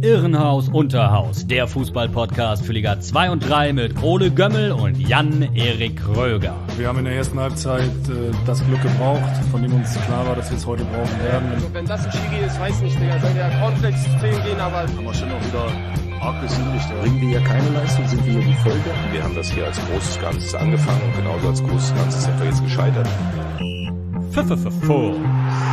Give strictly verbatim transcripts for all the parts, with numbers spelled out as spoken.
Irrenhaus Unterhaus, der Fußball-Podcast für Liga zwei und drei mit Ole Gömmel und Jan-Erik Röger. Wir haben in der ersten Halbzeit äh, das Glück gebraucht, von dem uns klar war, dass wir es heute brauchen werden. Wenn das ein Schiri ist, weiß nicht, Digga. Soll der Cornflakes-System gehen, aber... Haben wir schon noch wieder arg gesündigt. Da bringen wir ja keine Leistung, sind wir hier die Folge. Wir haben das hier als großes Ganzes angefangen und genauso als großes Ganzes sind wir jetzt gescheitert. F-F-F-F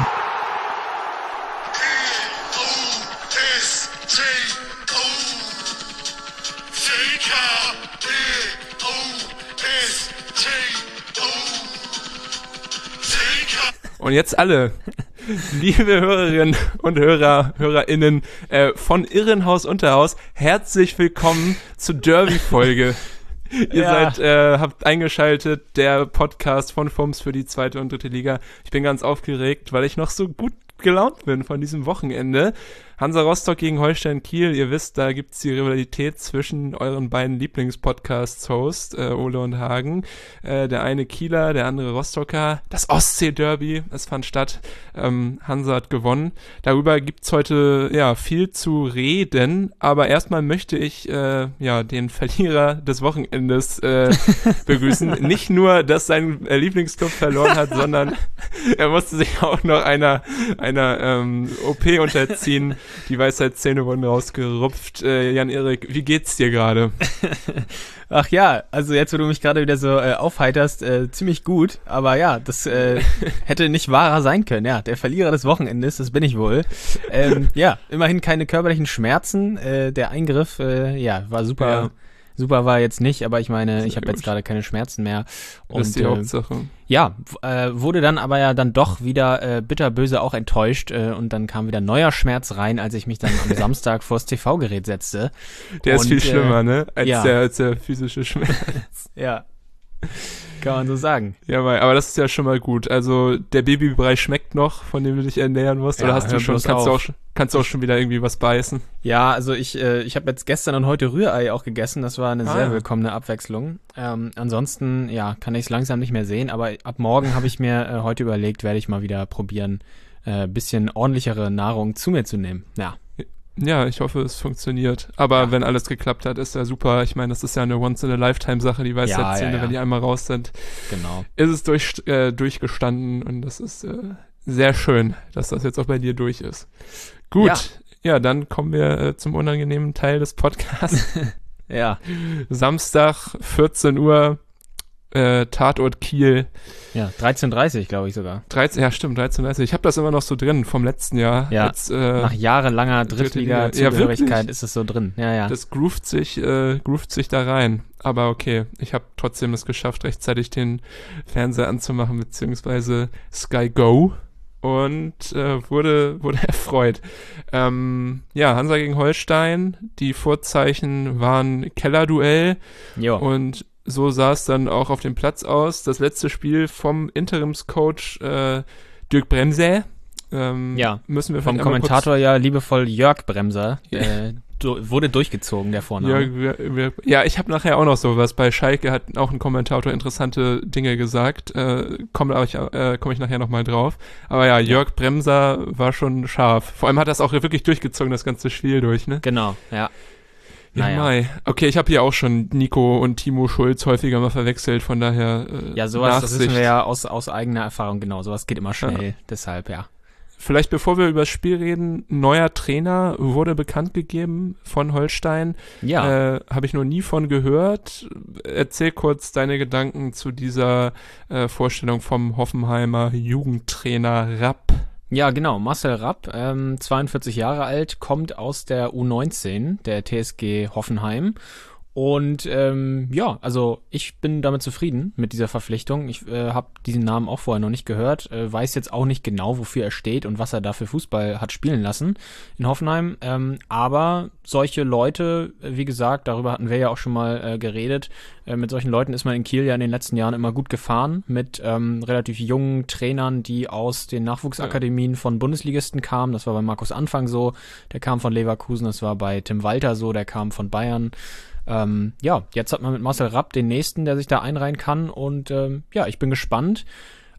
Und jetzt alle, liebe Hörerinnen und Hörer, HörerInnen äh, von Irrenhaus Unterhaus, herzlich willkommen zur Derby-Folge. Ihr Ja. seid, äh, habt eingeschaltet, der Podcast von F U M S für die zweite und dritte Liga. Ich bin ganz aufgeregt, weil ich noch so gut gelaunt bin von diesem Wochenende. Hansa Rostock gegen Holstein Kiel. Ihr wisst, da gibt's die Rivalität zwischen euren beiden Lieblingspodcasts-Hosts, äh, Ole und Hagen. Äh, der eine Kieler, der andere Rostocker. Das Ostsee-Derby, es fand statt. Ähm, Hansa hat gewonnen. Darüber gibt's heute ja viel zu reden. Aber erstmal möchte ich äh, ja den Verlierer des Wochenendes äh, begrüßen. Nicht nur, dass sein äh, Lieblingsclub verloren hat, sondern er musste sich auch noch einer einer ähm, O P unterziehen. Die Weisheitszähne wurden rausgerupft. Äh, Jan-Erik, wie geht's dir gerade? Ach ja, also jetzt, wo du mich gerade wieder so äh, aufheiterst, äh, ziemlich gut. Aber ja, das äh, hätte nicht wahrer sein können. Ja, der Verlierer des Wochenendes, das bin ich wohl. Ähm, ja, immerhin keine körperlichen Schmerzen. Äh, der Eingriff, äh, ja, war super. Ja. Super war jetzt nicht, aber ich meine, Sehr ich habe gut. jetzt gerade keine Schmerzen mehr. Und, Das ist die äh, Hauptsache. Ja, w- äh, wurde dann aber ja dann doch wieder äh, bitterböse auch enttäuscht äh, und dann kam wieder neuer Schmerz rein, als ich mich dann am Samstag vors T V-Gerät setzte. Der ist Und, viel schlimmer, äh, ne? Als, ja. der, als der physische Schmerz. Ja, kann man so sagen. Ja, weil- aber das ist ja schon mal gut. Also der Babybrei schmeckt noch, von dem du dich ernähren musst. Ja, Oder hast du hör schon, bloß kannst du, auf. auch, schon- kannst du auch schon wieder irgendwie was beißen? Ja, also ich äh, ich habe jetzt gestern und heute Rührei auch gegessen. Das war eine Ah, sehr ja. willkommene Abwechslung. Ähm, ansonsten, ja, kann ich es langsam nicht mehr sehen. Aber ab morgen habe ich mir äh, heute überlegt, werde ich mal wieder probieren, äh, bisschen ordentlichere Nahrung zu mir zu nehmen. Ja. Ja, ich hoffe, es funktioniert. Aber Ja. wenn alles geklappt hat, ist ja super. Ich meine, das ist ja eine Once-in-a-Lifetime-Sache, die Weisheitszähne, Ja, ja, ja. wenn die einmal raus sind, Genau. ist es durch, äh, durchgestanden und das ist äh, sehr schön, dass das jetzt auch bei dir durch ist. Gut, ja, Ja. dann kommen wir äh, zum unangenehmen Teil des Podcasts. Ja. Samstag, vierzehn Uhr, äh, Tatort Kiel. Ja, dreizehn Uhr dreißig, glaube ich sogar. dreizehn, ja stimmt, dreizehn Uhr dreißig. Ich habe das immer noch so drin vom letzten Jahr. Ja, Als, äh, Nach jahrelanger Dritte Liga. Drittliga-Zugehörigkeit Ja, wirklich? ist es so drin. Ja, ja. Das groovt sich, äh, groovt sich da rein. Aber okay, ich habe trotzdem es geschafft, rechtzeitig den Fernseher anzumachen, beziehungsweise Sky Go. Und äh, wurde wurde erfreut. Ähm, ja, Hansa gegen Holstein. Die Vorzeichen waren Kellerduell. Jo. Und so sah es dann auch auf dem Platz aus. Das letzte Spiel vom Interimscoach äh, Dirk Bremser. Ähm, Ja, müssen wir Vom vielleicht einmal kurz- Kommentator ja liebevoll Jörg Bremser. Äh, du, wurde durchgezogen, der Vorname. Ja, wir, wir, ja, ich habe nachher auch noch sowas. Bei Schalke hat auch ein Kommentator interessante Dinge gesagt. Äh, Komme ich, äh, komm ich nachher nochmal drauf. Aber ja, Jörg Bremser war schon scharf. Vor allem hat das auch wirklich durchgezogen, das ganze Spiel durch, ne? Genau, ja. Ja, Naja. Mai. Okay, ich habe hier auch schon Nico und Timo Schulz häufiger mal verwechselt, von daher äh, Ja, sowas, das Nachsicht. wissen wir ja aus, aus eigener Erfahrung, genau. Sowas geht immer schnell, deshalb, ja. Vielleicht bevor wir über das Spiel reden, neuer Trainer wurde bekannt gegeben von Holstein. Ja, Äh, Habe ich noch nie von gehört. Erzähl kurz deine Gedanken zu dieser äh, Vorstellung vom Hoffenheimer Jugendtrainer Rapp. ja, genau. Marcel Rapp, ähm, zweiundvierzig Jahre alt, kommt aus der U neunzehn, der T S G Hoffenheim. Und ähm, ja, also ich bin damit zufrieden mit dieser Verpflichtung. Ich äh, habe diesen Namen auch vorher noch nicht gehört, äh, weiß jetzt auch nicht genau, wofür er steht und was er da für Fußball hat spielen lassen in Hoffenheim. Ähm, aber solche Leute, äh, wie gesagt, darüber hatten wir ja auch schon mal äh, geredet, äh, mit solchen Leuten ist man in Kiel ja in den letzten Jahren immer gut gefahren, mit ähm, relativ jungen Trainern, die aus den Nachwuchsakademien von Bundesligisten kamen. Das war bei Markus Anfang so, der kam von Leverkusen, das war bei Tim Walter so, der kam von Bayern. Ähm, ja, jetzt hat man mit Marcel Rapp den nächsten, der sich da einreihen kann und ähm, ja, ich bin gespannt.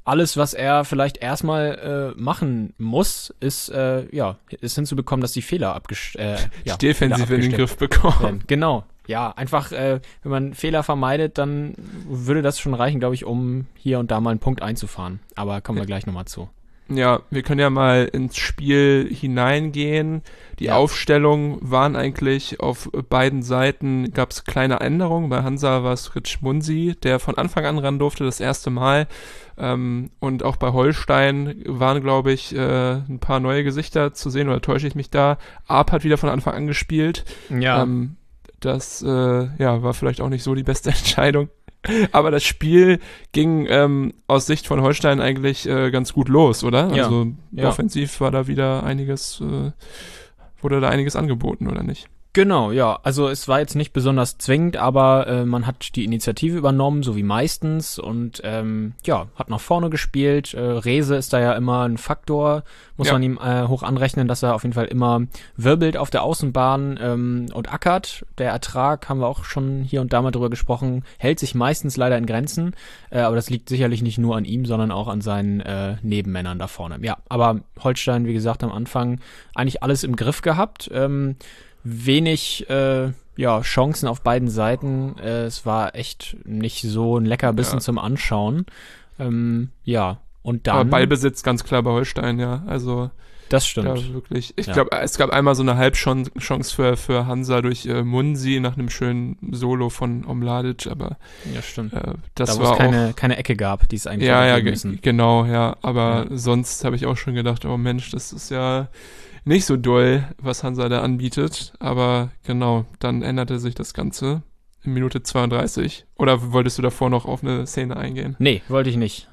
alles, was er vielleicht erstmal äh, machen muss, ist, äh, ja, ist hinzubekommen, dass die Fehler abgesch- äh, ja, defensiv Fehler in den Griff bekommen. werden. Genau. Ja, einfach, äh, wenn man Fehler vermeidet, dann würde das schon reichen, glaube ich, um hier und da mal einen Punkt einzufahren. Aber kommen wir gleich nochmal zu. Ja, wir können ja mal ins Spiel hineingehen. Die Ja. Aufstellungen waren eigentlich auf beiden Seiten, gab es kleine Änderungen. Bei Hansa war es Rich Munsi, der von Anfang an ran durfte, das erste Mal. Ähm, und auch bei Holstein waren, glaube ich, äh, ein paar neue Gesichter zu sehen, oder täusche ich mich da? Arp hat wieder von Anfang an gespielt. Ja. Ähm, das äh, ja, war vielleicht auch nicht so die beste Entscheidung. Aber das Spiel ging ähm, aus Sicht von Holstein eigentlich äh, ganz gut los, oder? Ja. Also Ja. offensiv war da wieder einiges, äh, wurde da einiges angeboten, oder nicht? Genau, ja. Also es war jetzt nicht besonders zwingend, aber äh, man hat die Initiative übernommen, so wie meistens. Und ähm, ja, hat nach vorne gespielt. Äh, Rehse ist da ja immer ein Faktor, muss Ja. man ihm äh, hoch anrechnen, dass er auf jeden Fall immer wirbelt auf der Außenbahn ähm, und ackert. Der Ertrag, haben wir auch schon hier und da mal drüber gesprochen, hält sich meistens leider in Grenzen. Äh, aber das liegt sicherlich nicht nur an ihm, sondern auch an seinen äh, Nebenmännern da vorne. Ja, aber Holstein, wie gesagt, am Anfang eigentlich alles im Griff gehabt. Ähm, wenig äh, ja, Chancen auf beiden Seiten. Äh, es war echt nicht so ein Leckerbissen Ja. zum Anschauen. Ähm, ja, und Aber dann... Ballbesitz ganz klar bei Holstein, ja. Also das ja, stimmt. wirklich. Ich Ja. glaube, es gab einmal so eine Halbchance für, für Hansa durch äh, Munsi nach einem schönen Solo von Omladic, aber Ja, stimmt. äh, das da, wo war es keine, auch... keine Ecke gab, die es eigentlich Ja, hätte ja, geben ge- müssen. genau, ja. Aber Ja. sonst habe ich auch schon gedacht, oh Mensch, das ist ja nicht so doll, was Hansa da anbietet. Aber genau, dann änderte sich das Ganze in Minute zweiunddreißig. Oder wolltest du davor noch auf eine Szene eingehen? Nee, wollte ich nicht.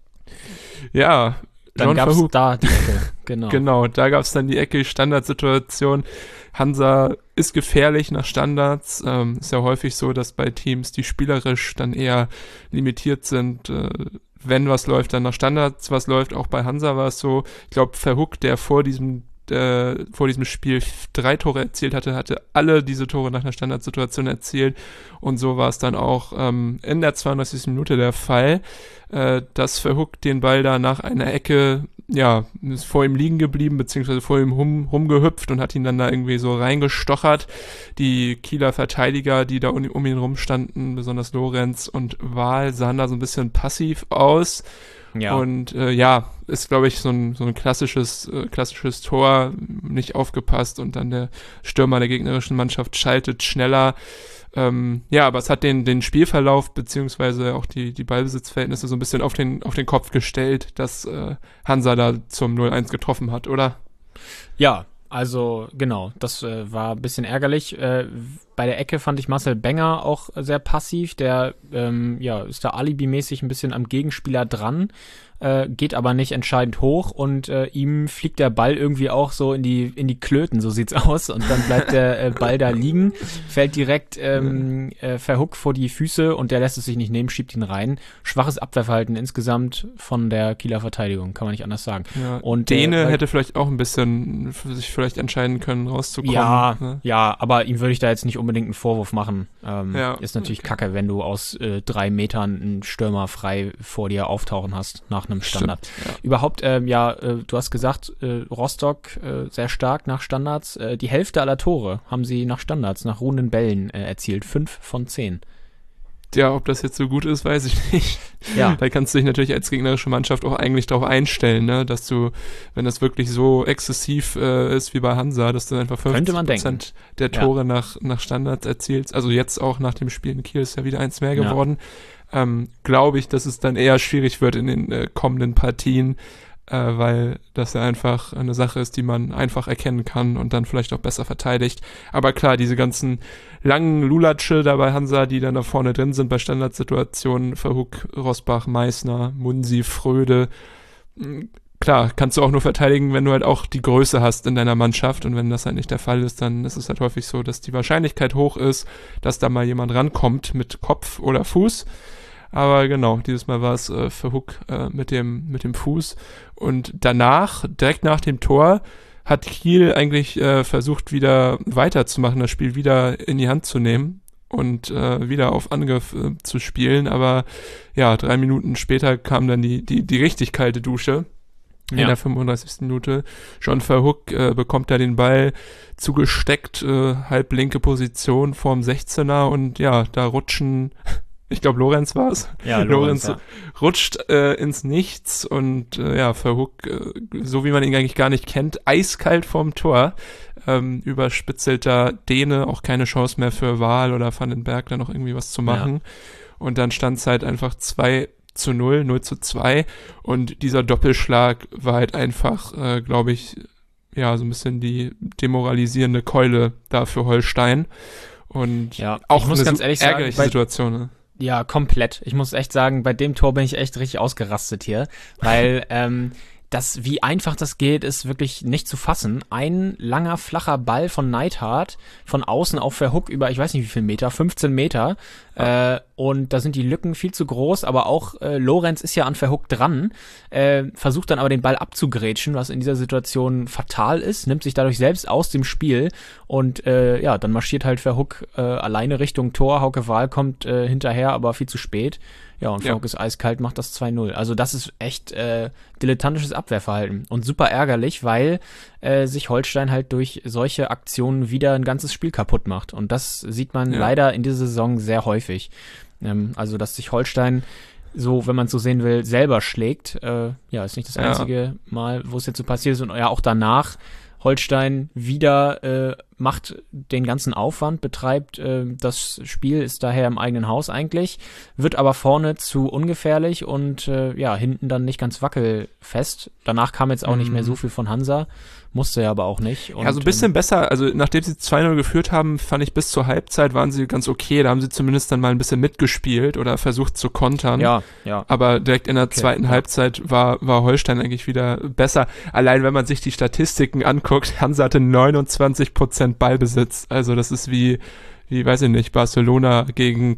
Ja, Dann John gab es Verhoek. da die Ecke. Genau. Genau, da gab es dann die Ecke, Standardsituation. Hansa ist gefährlich nach Standards. Ähm, ist ja häufig so, dass bei Teams, die spielerisch dann eher limitiert sind, äh, wenn was läuft, dann nach Standards was läuft. Auch bei Hansa war es so. Ich glaube, Verhoek, der vor diesem äh, vor diesem Spiel drei Tore erzielt hatte, hatte alle diese Tore nach einer Standardsituation erzielt. Und so war es dann auch ähm, in der zweiunddreißigsten Minute der Fall, äh, dass Verhoek den Ball da nach einer Ecke, ja, ist vor ihm liegen geblieben, beziehungsweise vor ihm rum, rumgehüpft und hat ihn dann da irgendwie so reingestochert. Die Kieler Verteidiger, die da um, um ihn rumstanden, besonders Lorenz und Wahl, sahen da so ein bisschen passiv aus. Ja. Und äh, ja, ist, glaube ich, so ein, so ein klassisches, äh, klassisches Tor, nicht aufgepasst und dann der Stürmer der gegnerischen Mannschaft schaltet schneller. Ähm, ja, aber es hat den, den Spielverlauf beziehungsweise auch die, die Ballbesitzverhältnisse so ein bisschen auf den, auf den Kopf gestellt, dass äh, Hansa da zum null eins getroffen hat, oder? Ja, also genau, das äh, war ein bisschen ärgerlich. Äh, bei der Ecke fand ich Marcel Benger auch sehr passiv. Der ähm, ja, ist da alibimäßig ein bisschen am Gegenspieler dran, äh, geht aber nicht entscheidend hoch und äh, ihm fliegt der Ball irgendwie auch so in die in die Klöten, so sieht's aus. Und dann bleibt der äh, Ball da liegen, fällt direkt ähm, äh, Verhoek vor die Füße und der lässt es sich nicht nehmen, schiebt ihn rein. Schwaches Abwehrverhalten insgesamt von der Kieler Verteidigung, kann man nicht anders sagen. Ja, Und, Däne äh, weil- hätte vielleicht auch ein bisschen für sich vielleicht entscheiden können, rauszukommen. Ja, ne? ja, aber ihm würde ich da jetzt nicht unbedingt einen Vorwurf machen. Ähm, Ja, ist natürlich okay. kacke, wenn du aus äh, drei Metern einen Stürmer frei vor dir auftauchen hast nach einem Standard. Stimmt, ja. Überhaupt, ähm, ja, äh, du hast gesagt, äh, Rostock äh, sehr stark nach Standards. Äh, die Hälfte aller Tore haben sie nach Standards, nach ruhenden Bällen äh, erzielt. Fünf von zehn. Ja, ob das jetzt so gut ist, weiß ich nicht. Ja. Da kannst du dich natürlich als gegnerische Mannschaft auch eigentlich darauf einstellen, ne, dass du, wenn das wirklich so exzessiv äh, ist wie bei Hansa, dass du einfach Könnte fünfzig man Prozent der Ja. Tore nach, nach Standards erzielst. Also jetzt auch nach dem Spiel in Kiel ist ja wieder eins mehr Ja. geworden. Ähm, glaube ich, dass es dann eher schwierig wird in den äh, kommenden Partien, äh, weil das ja einfach eine Sache ist, die man einfach erkennen kann und dann vielleicht auch besser verteidigt. Aber klar, diese ganzen langen Lulatsche da bei Hansa, die dann da vorne drin sind bei Standardsituationen, Verhoek, Rosbach, Meißner, Munsi, Fröde, mh, klar, kannst du auch nur verteidigen, wenn du halt auch die Größe hast in deiner Mannschaft und wenn das halt nicht der Fall ist, dann ist es halt häufig so, dass die Wahrscheinlichkeit hoch ist, dass da mal jemand rankommt mit Kopf oder Fuß. Aber genau, dieses Mal war es äh, Verhoek äh, mit dem mit dem Fuß. Und danach, direkt nach dem Tor, hat Kiel eigentlich äh, versucht, wieder weiterzumachen, das Spiel wieder in die Hand zu nehmen. und äh, wieder auf Angriff äh, zu spielen. Aber ja, drei Minuten später kam dann die, die, die richtig kalte Dusche. In Ja. der fünfunddreißigsten Minute. John Verhoek äh, bekommt da den Ball zugesteckt, äh, halb linke Position vorm sechzehner und ja, da rutschen, ich glaube Lorenz war es. Ja, Lorenz, ja. rutscht äh, ins Nichts und äh, ja, Verhoek, äh, so wie man ihn eigentlich gar nicht kennt, eiskalt vorm Tor. Ähm, überspitzelter Däne, auch keine Chance mehr für Wahl oder Van den Berg da noch irgendwie was zu machen. Ja. Und dann stand es halt einfach zwei zu null, null zu zwei und dieser Doppelschlag war halt einfach, äh, glaube ich, ja, so ein bisschen die demoralisierende Keule da für Holstein und ja, auch ich muss eine ganz ehrlich sagen, ärgerliche bei, Situation. Ne? Ja, komplett. Ich muss echt sagen, bei dem Tor bin ich echt richtig ausgerastet hier, weil ähm, das, wie einfach das geht, ist wirklich nicht zu fassen. Ein langer, flacher Ball von Neidhardt von außen auf Verhoek über, ich weiß nicht wie viel Meter, fünfzehn Meter. Ja. Äh, und da sind die Lücken viel zu groß, aber auch äh, Lorenz ist ja an Verhoek dran, äh, versucht dann aber den Ball abzugrätschen, was in dieser Situation fatal ist, nimmt sich dadurch selbst aus dem Spiel und äh, ja, dann marschiert halt Verhoek äh, alleine Richtung Tor, Hauke Wahl kommt äh, hinterher, aber viel zu spät. Ja, und Verhoek ja. ist eiskalt, macht das zwei null. Also das ist echt äh, dilettantisches Abwehrverhalten und super ärgerlich, weil äh, sich Holstein halt durch solche Aktionen wieder ein ganzes Spiel kaputt macht. Und das sieht man ja. leider in dieser Saison sehr häufig. Ähm, also, dass sich Holstein so, wenn man es so sehen will, selber schlägt. Äh, ja, ist nicht das einzige ja. Mal, wo es jetzt so passiert ist. Und ja, auch danach Holstein wieder äh, macht den ganzen Aufwand, betreibt äh, das Spiel, ist daher im eigenen Haus eigentlich, wird aber vorne zu ungefährlich und äh, ja, hinten dann nicht ganz wackelfest. Danach kam jetzt auch mhm. nicht mehr so viel von Hansa, musste ja aber auch nicht. Und, ja, so ein bisschen ähm, besser, also nachdem sie zwei null geführt haben, fand ich bis zur Halbzeit waren sie ganz okay, da haben sie zumindest dann mal ein bisschen mitgespielt oder versucht zu kontern. Ja, ja. Aber direkt in der okay, zweiten ja. Halbzeit war, war Holstein eigentlich wieder besser. Allein wenn man sich die Statistiken anguckt, Hansa hatte neunundzwanzig Prozent Ballbesitz, also das ist wie, wie, weiß ich nicht, Barcelona gegen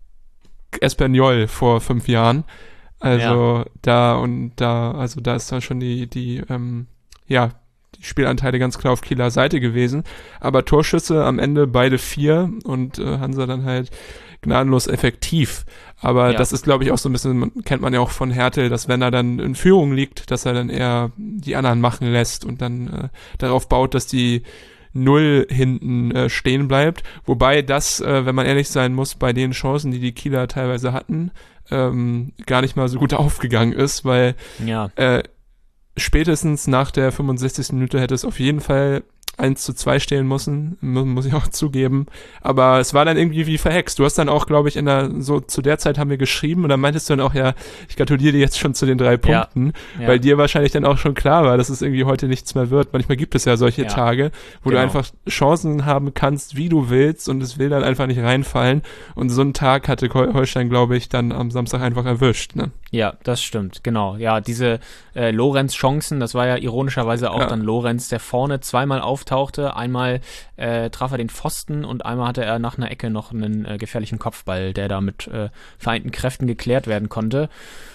Espanyol vor fünf Jahren. Also ja. da und da, also da ist dann schon die, die, ähm, ja, die Spielanteile ganz klar auf Kieler Seite gewesen. Aber Torschüsse am Ende beide vier und äh, Hansa dann halt gnadenlos effektiv. Aber ja. das ist, glaube ich, auch so ein bisschen, man, kennt man ja auch von Hertel, dass wenn er dann in Führung liegt, dass er dann eher die anderen machen lässt und dann äh, darauf baut, dass die Null hinten äh, stehen bleibt. Wobei das, äh, wenn man ehrlich sein muss, bei den Chancen, die die Kieler teilweise hatten, ähm, gar nicht mal so gut aufgegangen ist, weil ja. äh, spätestens nach der fünfundsechzigsten Minute hätte es auf jeden Fall eins zu zwei stehen müssen, muss ich auch zugeben. Aber es war dann irgendwie wie verhext. Du hast dann auch, glaube ich, in der, so zu der Zeit haben wir geschrieben und dann meintest du dann auch, ja, ich gratuliere dir jetzt schon zu den drei Punkten, ja, ja. weil dir wahrscheinlich dann auch schon klar war, dass es irgendwie heute nichts mehr wird. Manchmal gibt es ja solche ja. Tage, wo genau. du einfach Chancen haben kannst, wie du willst und es will dann einfach nicht reinfallen. Und so einen Tag hatte Holstein, glaube ich, dann am Samstag einfach erwischt, ne? Ja, das stimmt, genau. Ja, diese äh, Lorenz-Chancen, das war ja ironischerweise auch ja. dann Lorenz, der vorne zweimal auftauchte. Einmal äh, traf er den Pfosten und einmal hatte er nach einer Ecke noch einen äh, gefährlichen Kopfball, der da mit äh, vereinten Kräften geklärt werden konnte.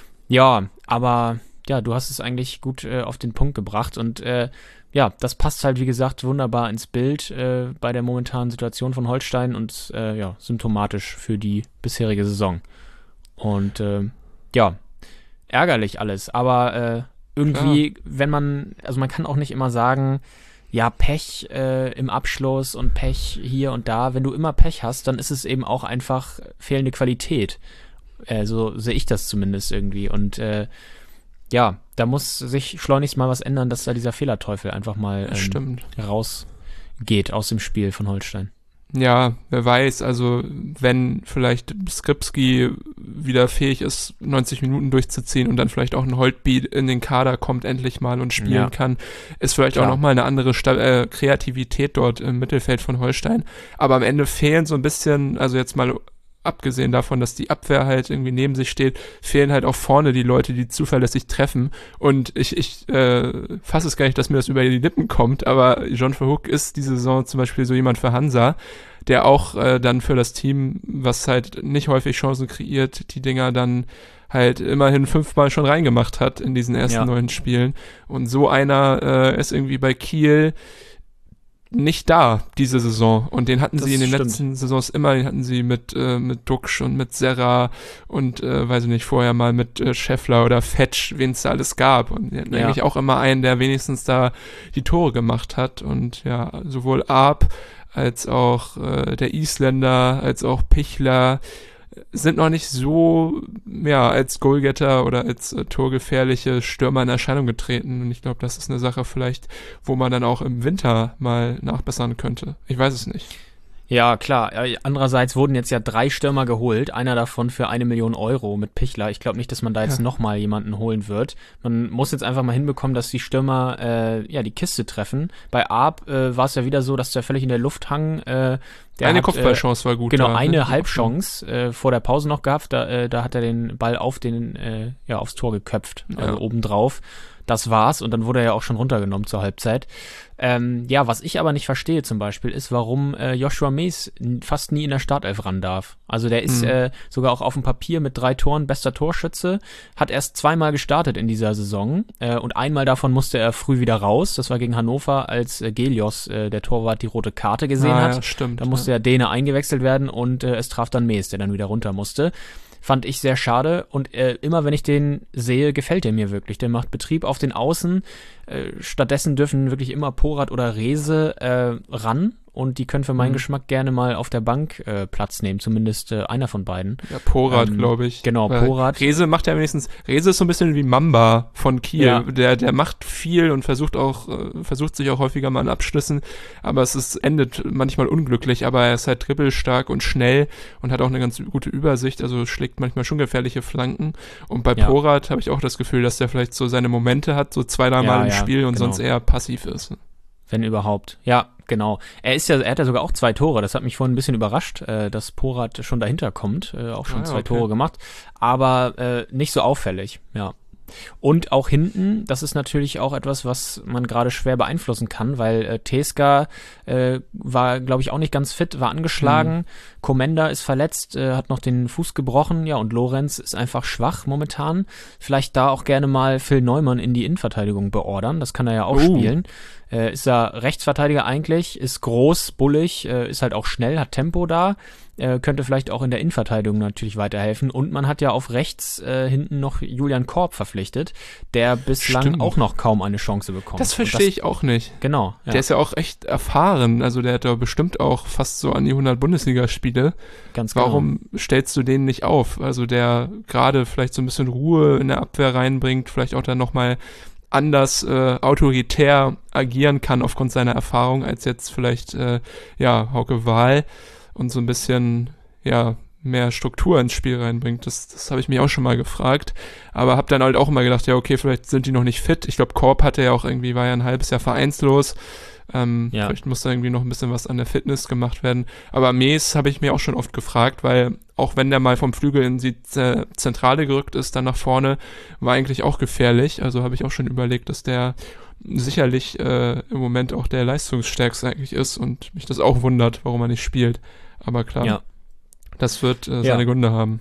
Ja, aber ja, du hast es eigentlich gut äh, auf den Punkt gebracht und äh, ja, das passt halt, wie gesagt, wunderbar ins Bild äh, bei der momentanen Situation von Holstein und äh, ja, symptomatisch für die bisherige Saison. Und äh, ja, ärgerlich alles, aber äh, irgendwie, ja. wenn man, also man kann auch nicht immer sagen, ja, Pech äh, im Abschluss und Pech hier und da. Wenn du immer Pech hast, dann ist es eben auch einfach fehlende Qualität. Äh, so sehe ich das zumindest irgendwie. Und äh, ja, da muss sich schleunigst mal was ändern, dass da dieser Fehlerteufel einfach mal ähm, rausgeht aus dem Spiel von Holstein. Ja, wer weiß, also wenn vielleicht Skripski wieder fähig ist, neunzig Minuten durchzuziehen und dann vielleicht auch ein Holtby in den Kader kommt endlich mal und spielen ja. kann, ist vielleicht Klar. auch nochmal eine andere Sta- äh, Kreativität dort im Mittelfeld von Holstein. Aber am Ende fehlen so ein bisschen, also jetzt mal abgesehen davon, dass die Abwehr halt irgendwie neben sich steht, fehlen halt auch vorne die Leute, die zuverlässig treffen. Und ich, ich äh, fasse es gar nicht, dass mir das über die Lippen kommt, aber John Verhoek ist diese Saison zum Beispiel so jemand für Hansa, der auch äh, dann für das Team, was halt nicht häufig Chancen kreiert, die Dinger dann halt immerhin fünfmal schon reingemacht hat in diesen ersten ja. neun Spielen. Und so einer äh, ist irgendwie bei Kiel nicht da diese Saison. Und den hatten Das sie in den stimmt. letzten Saisons immer, den hatten sie mit, äh, mit Duxch und mit Serra und, äh, weiß ich nicht, vorher mal mit äh, Scheffler oder Fetsch, wen es da alles gab. Und die hatten Ja. eigentlich auch immer einen, der wenigstens da die Tore gemacht hat. Und ja, sowohl Arp als auch äh, der Isländer, als auch Pichler sind noch nicht so, ja, als Goalgetter oder als äh, torgefährliche Stürmer in Erscheinung getreten. Und ich glaube, das ist eine Sache vielleicht, wo man dann auch im Winter mal nachbessern könnte. Ich weiß es nicht. Ja, klar. Äh, Andererseits wurden jetzt ja drei Stürmer geholt, einer davon für eine Million Euro mit Pichler. Ich glaube nicht, dass man da jetzt Ja. nochmal jemanden holen wird. Man muss jetzt einfach mal hinbekommen, dass die Stürmer äh, ja die Kiste treffen. Bei Arp äh, war es ja wieder so, dass der völlig in der Luft hang. Äh, der Eine hat, Kopfballchance war gut. Genau, da, eine ne? Halbchance äh, vor der Pause noch gehabt. Da, äh, da hat er den Ball auf den, äh, ja, aufs Tor geköpft, also Ja. obendrauf. Das war's und dann wurde er ja auch schon runtergenommen zur Halbzeit. Ähm, ja, was ich aber nicht verstehe zum Beispiel ist, warum äh, Joshua Mees n- fast nie in der Startelf ran darf. Also der ist Mhm. äh, sogar auch auf dem Papier mit drei Toren bester Torschütze, hat erst zweimal gestartet in dieser Saison äh, und einmal davon musste er früh wieder raus. Das war gegen Hannover, als äh, Gelios, äh, der Torwart, die rote Karte gesehen ah, hat. Ja, stimmt. Da musste ja. ja Däne eingewechselt werden und äh, es traf dann Mees, der dann wieder runter musste. Fand ich sehr schade und äh, immer wenn ich den sehe, gefällt er mir wirklich. Der macht Betrieb auf den Außen. Äh, stattdessen dürfen wirklich immer Porat oder Rehse äh, ran und die können für meinen Mhm. Geschmack gerne mal auf der Bank äh, Platz nehmen, zumindest äh, einer von beiden. Ja, Porat, Ähm, glaube ich. genau, Weil Porat. Rehse macht ja wenigstens, Rehse ist so ein bisschen wie Mamba von Kiel. Ja. Der, der macht viel und versucht auch, äh, versucht sich auch häufiger mal an Abschlüssen, aber es ist, endet manchmal unglücklich, aber er ist halt dribbelstark und schnell und hat auch eine ganz gute Übersicht, also schlägt manchmal schon gefährliche Flanken. Und bei Ja. Porat habe ich auch das Gefühl, dass der vielleicht so seine Momente hat, so zwei, drei Mal Ja, im ja, Spiel und genau. sonst eher passiv ist. Wenn überhaupt. Ja, genau. Er ist ja, er hat ja sogar auch zwei Tore. Das hat mich vorhin ein bisschen überrascht, äh, dass Porat schon dahinter kommt. Äh, auch schon Ah, ja, zwei okay. Tore gemacht. Aber äh, nicht so auffällig, ja. Und auch hinten, das ist natürlich auch etwas, was man gerade schwer beeinflussen kann, weil äh, Teska äh, war, glaube ich, auch nicht ganz fit, war angeschlagen. Mhm. Komenda ist verletzt, äh, hat noch den Fuß gebrochen, ja, und Lorenz ist einfach schwach momentan. Vielleicht da auch gerne mal Phil Neumann in die Innenverteidigung beordern, das kann er ja auch Oh. spielen. Äh, ist er Rechtsverteidiger eigentlich, ist groß, bullig, äh, ist halt auch schnell, hat Tempo da, äh, könnte vielleicht auch in der Innenverteidigung natürlich weiterhelfen. Und man hat ja auf rechts äh, hinten noch Julian Korb verpflichtet, der bislang Stimmt. auch noch kaum eine Chance bekommt. Das Und verstehe ich auch nicht. Genau. Ja, Der ist ja auch echt erfahren, also der hat da bestimmt auch fast so an die hundert Bundesligaspiele. ganz genau. Warum stellst du den nicht auf? Also der gerade vielleicht so ein bisschen Ruhe in der Abwehr reinbringt, vielleicht auch dann nochmal anders äh, autoritär agieren kann aufgrund seiner Erfahrung als jetzt vielleicht äh, ja Hauke Wahl und so ein bisschen ja mehr Struktur ins Spiel reinbringt. Das, das habe ich mich auch schon mal gefragt, aber habe dann halt auch immer gedacht, ja okay, vielleicht sind die noch nicht fit. Ich glaube, Korb hatte ja auch irgendwie, war ja ein halbes Jahr vereinslos. Ähm, Ja. Vielleicht muss da irgendwie noch ein bisschen was an der Fitness gemacht werden. Aber Mees habe ich mir auch schon oft gefragt, weil auch wenn der mal vom Flügel in die Z- Zentrale gerückt ist, dann nach vorne, war eigentlich auch gefährlich. Also habe ich auch schon überlegt, dass der sicherlich äh, im Moment auch der leistungsstärkste eigentlich ist und mich das auch wundert, warum er nicht spielt. Aber klar, Ja. das wird äh, Ja. seine Gründe haben.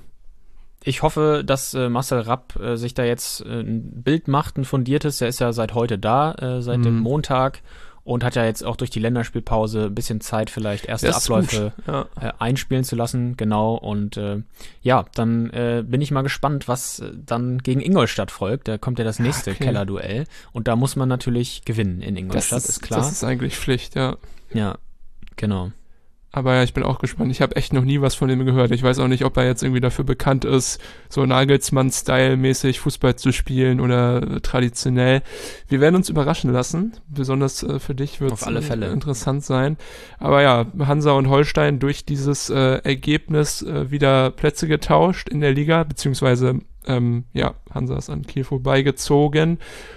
Ich hoffe, dass äh, Marcel Rapp äh, sich da jetzt äh, ein Bild macht, ein fundiertes. Der ist ja seit heute da, äh, seit Mhm. dem Montag und hat ja jetzt auch durch die Länderspielpause ein bisschen Zeit, vielleicht erste Der ist Abläufe gut. Ja. äh, einspielen zu lassen. Genau. Und äh, ja, dann äh, bin ich mal gespannt, was äh, dann gegen Ingolstadt folgt. Da kommt ja das nächste okay. Kellerduell. Und da muss man natürlich gewinnen in Das Ingolstadt, ist, ist klar. das ist eigentlich Pflicht, ja. ja, genau. Aber ja, ich bin auch gespannt. Ich habe echt noch nie was von ihm gehört. Ich weiß auch nicht, ob er jetzt irgendwie dafür bekannt ist, so Nagelsmann-Style-mäßig Fußball zu spielen oder äh, traditionell. Wir werden uns überraschen lassen. Besonders äh, für dich wird Auf alle es Fälle. äh, interessant sein. Aber ja, Hansa und Holstein durch dieses äh, Ergebnis äh, wieder Plätze getauscht in der Liga, beziehungsweise ähm, ja, Hansa ist an Kiel vorbeigezogen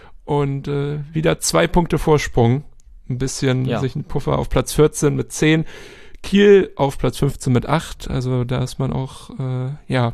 und äh, wieder zwei Punkte Vorsprung. Ein bisschen Ja. sich ein Puffer auf Platz vierzehn mit zehn. Kiel auf Platz fünfzehn mit acht, also da ist man auch, äh, ja,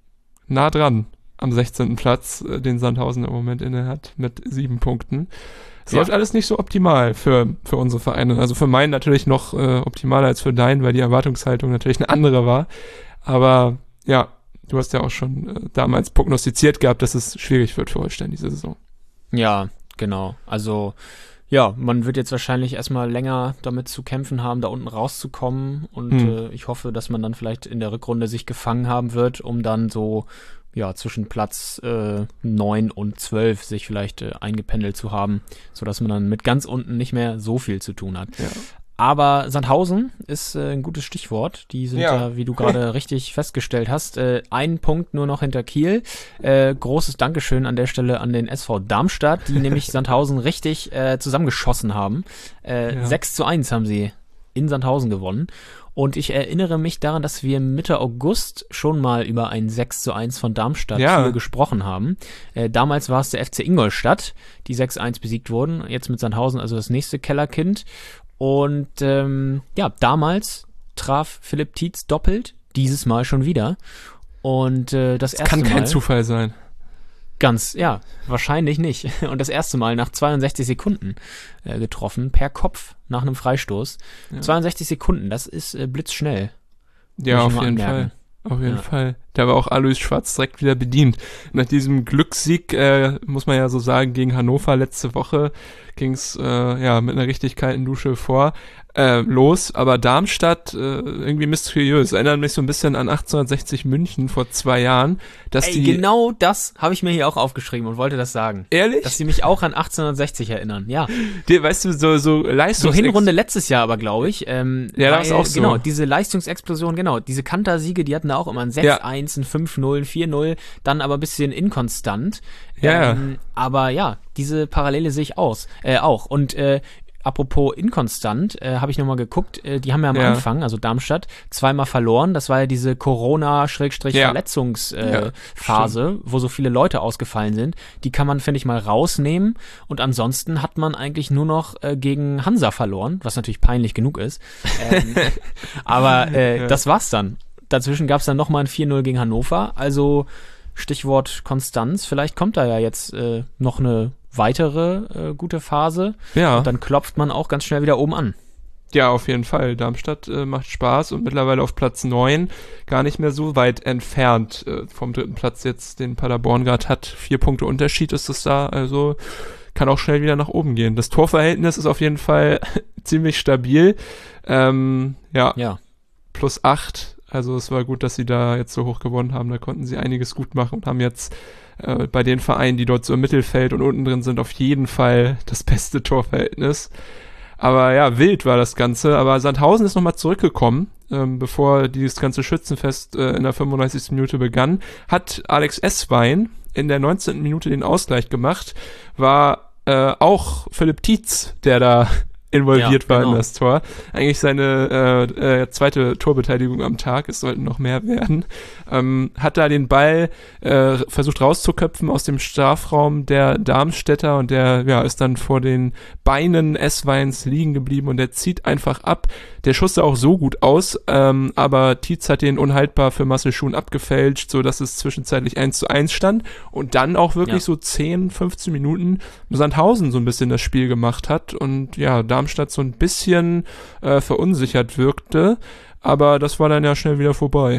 nah dran am sechzehnten Platz, äh, den Sandhausen im Moment inne hat, mit sieben Punkten. Es Ja. läuft alles nicht so optimal für, für unsere Vereine. Also für meinen natürlich noch äh, optimaler als für deinen, weil die Erwartungshaltung natürlich eine andere war. Aber ja, du hast ja auch schon äh, damals prognostiziert gehabt, dass es schwierig wird für Holstein diese Saison. Ja, genau. Also Ja, man wird jetzt wahrscheinlich erstmal länger damit zu kämpfen haben, da unten rauszukommen. Und Hm. äh, ich hoffe, dass man dann vielleicht in der Rückrunde sich gefangen haben wird, um dann so ja zwischen Platz äh, neun und zwölf sich vielleicht äh, eingependelt zu haben, sodass man dann mit ganz unten nicht mehr so viel zu tun hat. Ja. Aber Sandhausen ist äh, ein gutes Stichwort. Die sind Ja. ja, wie du gerade richtig festgestellt hast, äh, einen Punkt nur noch hinter Kiel. Äh, großes Dankeschön an der Stelle an den S V Darmstadt, die nämlich Sandhausen richtig äh, zusammengeschossen haben. Äh, Ja. sechs zu eins haben sie in Sandhausen gewonnen. Und ich erinnere mich daran, dass wir Mitte August schon mal über ein sechs zu eins von Darmstadt Ja. hier gesprochen haben. Äh, damals war es der F C Ingolstadt, die sechs eins besiegt wurden. Jetzt mit Sandhausen also das nächste Kellerkind. Und ähm, ja, damals traf Philipp Tietz doppelt, dieses Mal schon wieder. Und äh, das, Das erste kann kein Mal, Zufall sein. ganz, ja, wahrscheinlich nicht. Und das erste Mal nach zweiundsechzig Sekunden äh, getroffen, per Kopf nach einem Freistoß. Ja. zweiundsechzig Sekunden, das ist äh, blitzschnell. Ja, Muss auf ich mal jeden anmerken. Fall. Auf jeden Ja. Fall. Da war auch Alois Schwarz direkt wieder bedient. Nach diesem Glückssieg, äh, muss man ja so sagen, gegen Hannover letzte Woche ging's äh, ja mit einer richtig kalten Dusche vor äh, los. Aber Darmstadt, äh, irgendwie mysteriös. Erinnert mich so ein bisschen an achtzehnhundertsechzig München vor zwei Jahren. Dass Ey, die, genau das habe ich mir hier auch aufgeschrieben und wollte das sagen. Ehrlich? Dass sie mich auch an achtzehnhundertsechzig erinnern, ja. Die, weißt du, so, so So Leistungs... Hinrunde letztes Jahr aber, glaube ich. Ähm, Ja, da weil, ist auch so. Genau, diese Leistungsexplosion, genau. Diese Kantersiege, die hatten da auch immer ein sechs eins, ein fünf null, ein vier null, dann aber ein bisschen inkonstant. Ja, Ähm, aber ja, diese Parallele sehe ich aus, äh, auch. Und äh, apropos inkonstant, äh, habe ich nochmal geguckt, äh, die haben ja am Ja. Anfang, also Darmstadt, zweimal verloren. Das war ja diese Corona-Verletzungsphase, Ja. äh, Ja, Phase, wo so viele Leute ausgefallen sind. Die kann man, finde ich, mal rausnehmen. Und ansonsten hat man eigentlich nur noch äh, gegen Hansa verloren, was natürlich peinlich genug ist. Ähm, aber äh, Ja. das war's dann. Dazwischen gab's dann nochmal ein vier null gegen Hannover. Also Stichwort Konstanz. Vielleicht kommt da ja jetzt äh, noch eine weitere äh, gute Phase. Ja. Und dann klopft man auch ganz schnell wieder oben an. Ja, auf jeden Fall. Darmstadt äh, macht Spaß und mittlerweile auf Platz neun, gar nicht mehr so weit entfernt äh, vom dritten Platz jetzt, den Paderborn gerade hat. Vier Punkte Unterschied ist es da, also kann auch schnell wieder nach oben gehen. Das Torverhältnis ist auf jeden Fall ziemlich stabil. Ähm, ja, Ja. plus acht. Also es war gut, dass sie da jetzt so hoch gewonnen haben. Da konnten sie einiges gut machen und haben jetzt äh, bei den Vereinen, die dort so im Mittelfeld und unten drin sind, auf jeden Fall das beste Torverhältnis. Aber ja, wild war das Ganze. Aber Sandhausen ist nochmal zurückgekommen, ähm, bevor dieses ganze Schützenfest äh, in der fünfunddreißigsten Minute begann. Hat Alex Esswein in der neunzehnten Minute den Ausgleich gemacht. War äh, auch Philipp Tietz, der da involviert Ja, war genau. in das Tor. Eigentlich seine äh, äh, zweite Torbeteiligung am Tag, es sollten noch mehr werden. Ähm, hat da den Ball äh, versucht rauszuköpfen aus dem Strafraum der Darmstädter und der ja ist dann vor den Beinen Essweins liegen geblieben und der zieht einfach ab. Der Schuss sah auch so gut aus, ähm, aber Tietz hat den unhaltbar für Marcel Schuhn abgefälscht, so dass es zwischenzeitlich eins zu eins stand und dann auch wirklich Ja. so zehn, fünfzehn Minuten Sandhausen so ein bisschen das Spiel gemacht hat und ja, Darmstadt so ein bisschen äh, verunsichert wirkte, aber das war dann ja schnell wieder vorbei.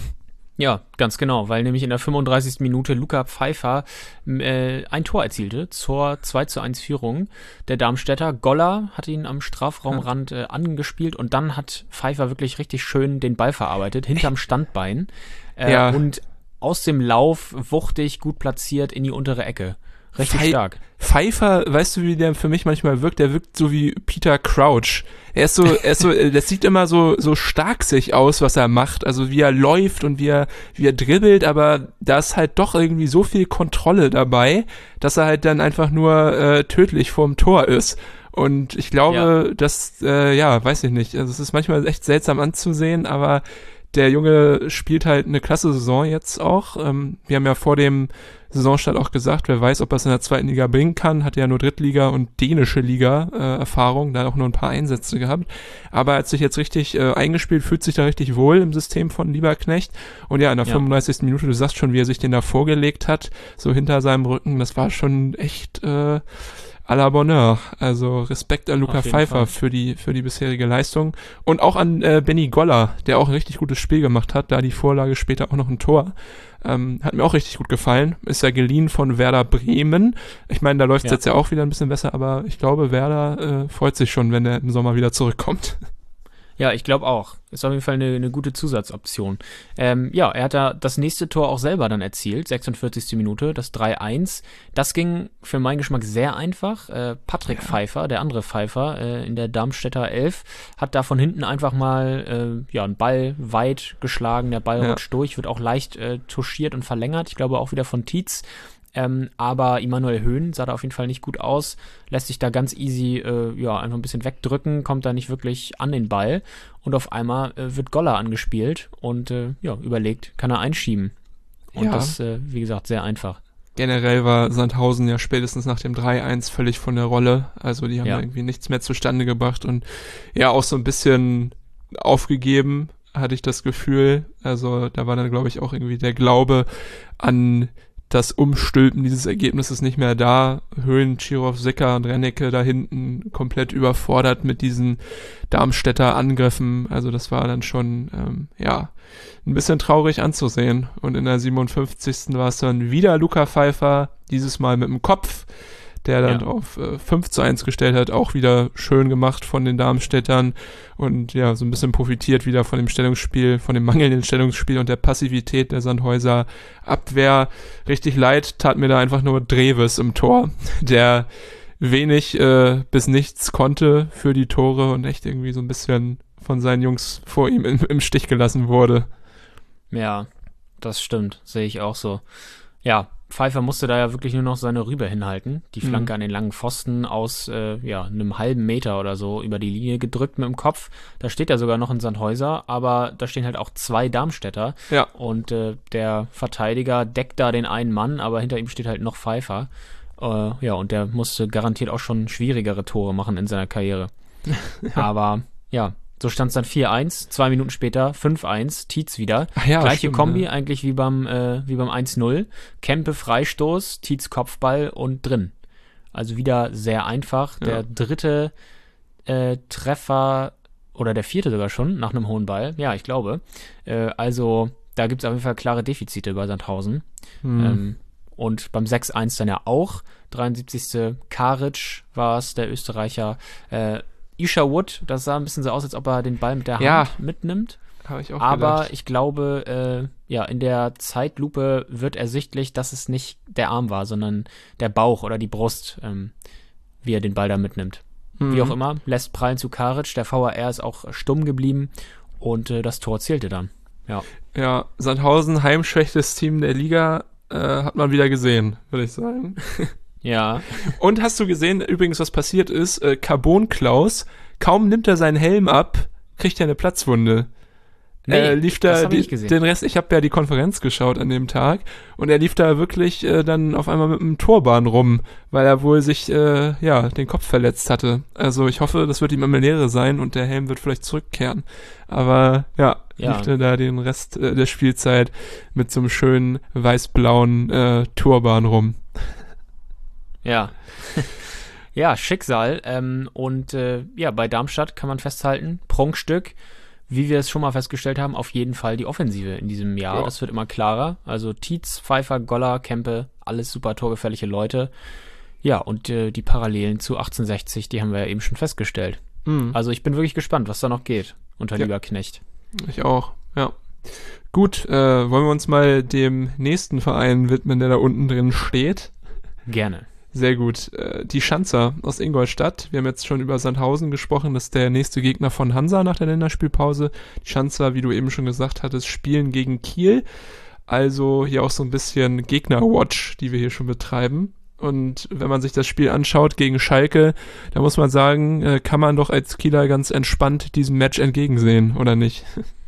Ja, ganz genau, weil nämlich in der fünfunddreißigsten Minute Luca Pfeiffer äh, ein Tor erzielte zur zwei zu eins Führung. Der Darmstädter Goller hat ihn am Strafraumrand äh, angespielt und dann hat Pfeiffer wirklich richtig schön den Ball verarbeitet, hinterm Standbein äh, Ja. und aus dem Lauf wuchtig, gut platziert in die untere Ecke. Richtig Pfei- stark. Pfeiffer, weißt du, wie der für mich manchmal wirkt? Der wirkt so wie Peter Crouch. Er ist so, er ist so, äh, das sieht immer so, so stark sich aus, was er macht. Also wie er läuft und wie er, wie er dribbelt, aber da ist halt doch irgendwie so viel Kontrolle dabei, dass er halt dann einfach nur äh, tödlich vorm Tor ist. Und ich glaube, Ja. dass, äh, ja, weiß ich nicht. Also es ist manchmal echt seltsam anzusehen, aber der Junge spielt halt eine klasse Saison jetzt auch. Ähm, wir haben ja vor dem Saisonstart auch gesagt, wer weiß, ob er es in der zweiten Liga bringen kann. Hat ja nur Drittliga und dänische Liga äh, Erfahrung, da auch nur ein paar Einsätze gehabt. Aber er hat sich jetzt richtig äh, eingespielt, fühlt sich da richtig wohl im System von Lieberknecht. Und ja, in der Ja. fünfunddreißigsten Minute, du sagst schon, wie er sich den da vorgelegt hat, so hinter seinem Rücken, das war schon echt äh, à la Bonheur. Also Respekt an Luca Auf jeden Pfeiffer Fall. für die für die bisherige Leistung. Und auch an äh, Benny Goller, der auch ein richtig gutes Spiel gemacht hat. Da die Vorlage, später auch noch ein Tor. Ähm, hat mir auch richtig gut gefallen. Ist ja geliehen von Werder Bremen. Ich meine, da läuft es Ja. jetzt ja auch wieder ein bisschen besser, aber ich glaube, Werder äh, freut sich schon, wenn er im Sommer wieder zurückkommt. Ja, ich glaube auch. Ist auf jeden Fall eine, eine gute Zusatzoption. Ähm, ja, er hat da das nächste Tor auch selber dann erzielt, sechsundvierzigste Minute, das drei eins. Das ging für meinen Geschmack sehr einfach. Äh, Patrick Ja. Pfeiffer, der andere Pfeiffer äh, in der Darmstädter Elf, hat da von hinten einfach mal äh, ja, einen Ball weit geschlagen. Der Ball Ja. rutscht durch, wird auch leicht äh, touchiert und verlängert. Ich glaube auch wieder von Tietz. Ähm, aber Immanuel Höhn sah da auf jeden Fall nicht gut aus, lässt sich da ganz easy äh, ja, einfach ein bisschen wegdrücken, kommt da nicht wirklich an den Ball und auf einmal äh, wird Goller angespielt und äh, ja, überlegt, kann er einschieben. Und Ja. das, äh, wie gesagt, sehr einfach. Generell war Sandhausen ja spätestens nach dem drei eins völlig von der Rolle. Also die haben Ja. da irgendwie nichts mehr zustande gebracht und ja auch so ein bisschen aufgegeben, hatte ich das Gefühl. Also da war dann, glaube ich, auch irgendwie der Glaube an das Umstülpen dieses Ergebnisses nicht mehr da. Höhlen, Tschirov, Sicker und Rennecke da hinten komplett überfordert mit diesen Darmstädter Angriffen. Also das war dann schon, ähm, ja, ein bisschen traurig anzusehen. Und in der siebenundfünfzigsten war es dann wieder Luca Pfeiffer, dieses Mal mit dem Kopf, der dann Ja. auf äh, fünf zu eins gestellt hat, auch wieder schön gemacht von den Darmstädtern und ja, so ein bisschen profitiert wieder von dem Stellungsspiel, von dem mangelnden Stellungsspiel und der Passivität der Sandhäuser Abwehr. Richtig leid tat mir da einfach nur Dreves im Tor, der wenig äh, bis nichts konnte für die Tore und echt irgendwie so ein bisschen von seinen Jungs vor ihm im, im Stich gelassen wurde. Ja, das stimmt, sehe ich auch so. Ja, Pfeiffer musste da ja wirklich nur noch seine Rübe hinhalten. Die Flanke Mhm. an den langen Pfosten aus äh, ja, einem halben Meter oder so über die Linie gedrückt mit dem Kopf. Da steht ja sogar noch ein Sandhäuser, aber da stehen halt auch zwei Darmstädter. Ja. Und äh, der Verteidiger deckt da den einen Mann, aber hinter ihm steht halt noch Pfeiffer. Äh, ja, und der musste garantiert auch schon schwierigere Tore machen in seiner Karriere. Aber ja, so stand es dann vier eins, zwei Minuten später fünf eins, Tietz wieder. Ach ja, Gleiche stimmt, Kombi ja. eigentlich wie beim, äh, wie beim eins null. Kempe Freistoß, Tietz Kopfball und drin. Also wieder sehr einfach. Ja. Der dritte äh, Treffer oder der vierte sogar schon nach einem hohen Ball. Ja, ich glaube. Äh, also da gibt es auf jeden Fall klare Defizite bei Sandhausen. Hm. Ähm, und beim sechs eins dann ja auch. dreiundsiebzigste Karic war es, der Österreicher. Äh, Isha Wood, das sah ein bisschen so aus, als ob er den Ball mit der Hand Ja. mitnimmt. Habe ich auch Aber gedacht. ich glaube, äh, ja, in der Zeitlupe wird ersichtlich, dass es nicht der Arm war, sondern der Bauch oder die Brust, ähm, wie er den Ball da mitnimmt. Mhm. Wie auch immer, lässt prallen zu Karic. Der V A R ist auch stumm geblieben und äh, das Tor zählte dann. Ja. Ja, Sandhausen, heimschwächstes Team der Liga, äh, hat man wieder gesehen, würde ich sagen. Ja. Und hast du gesehen, übrigens, was passiert ist? Äh, Carbon Klaus, kaum nimmt er seinen Helm ab, kriegt er eine Platzwunde. Nee, er lief das da hab ich die, nicht gesehen. den Rest, ich habe ja die Konferenz geschaut an dem Tag und er lief da wirklich äh, dann auf einmal mit einem Turban rum, weil er wohl sich äh, ja den Kopf verletzt hatte. Also ich hoffe, das wird ihm immer Lehre sein und der Helm wird vielleicht zurückkehren. Aber ja, Ja. lief er da den Rest äh, der Spielzeit mit so einem schönen weiß-blauen äh, Turban rum. Ja. Ja, Schicksal. Ähm, und äh, ja, bei Darmstadt kann man festhalten, Prunkstück, wie wir es schon mal festgestellt haben, auf jeden Fall die Offensive in diesem Jahr. Ja. Das wird immer klarer. Also Tietz, Pfeiffer, Goller, Kempe, alles super torgefährliche Leute. Ja, und äh, die Parallelen zu achtzehnhundertsechzig, die haben wir ja eben schon festgestellt. Mhm. Also ich bin wirklich gespannt, was da noch geht unter Ja. Lieberknecht. Ich auch, ja. Gut, äh, wollen wir uns mal dem nächsten Verein widmen, der da unten drin steht? Gerne. Sehr gut. Äh, die Schanzer aus Ingolstadt. Wir haben jetzt schon über Sandhausen gesprochen. Das ist der nächste Gegner von Hansa nach der Länderspielpause. Die Schanzer, wie du eben schon gesagt hattest, spielen gegen Kiel. Also hier auch so ein bisschen Gegner-Watch, die wir hier schon betreiben. Und wenn man sich das Spiel anschaut gegen Schalke, da muss man sagen, äh, kann man doch als Kieler ganz entspannt diesem Match entgegensehen, oder nicht?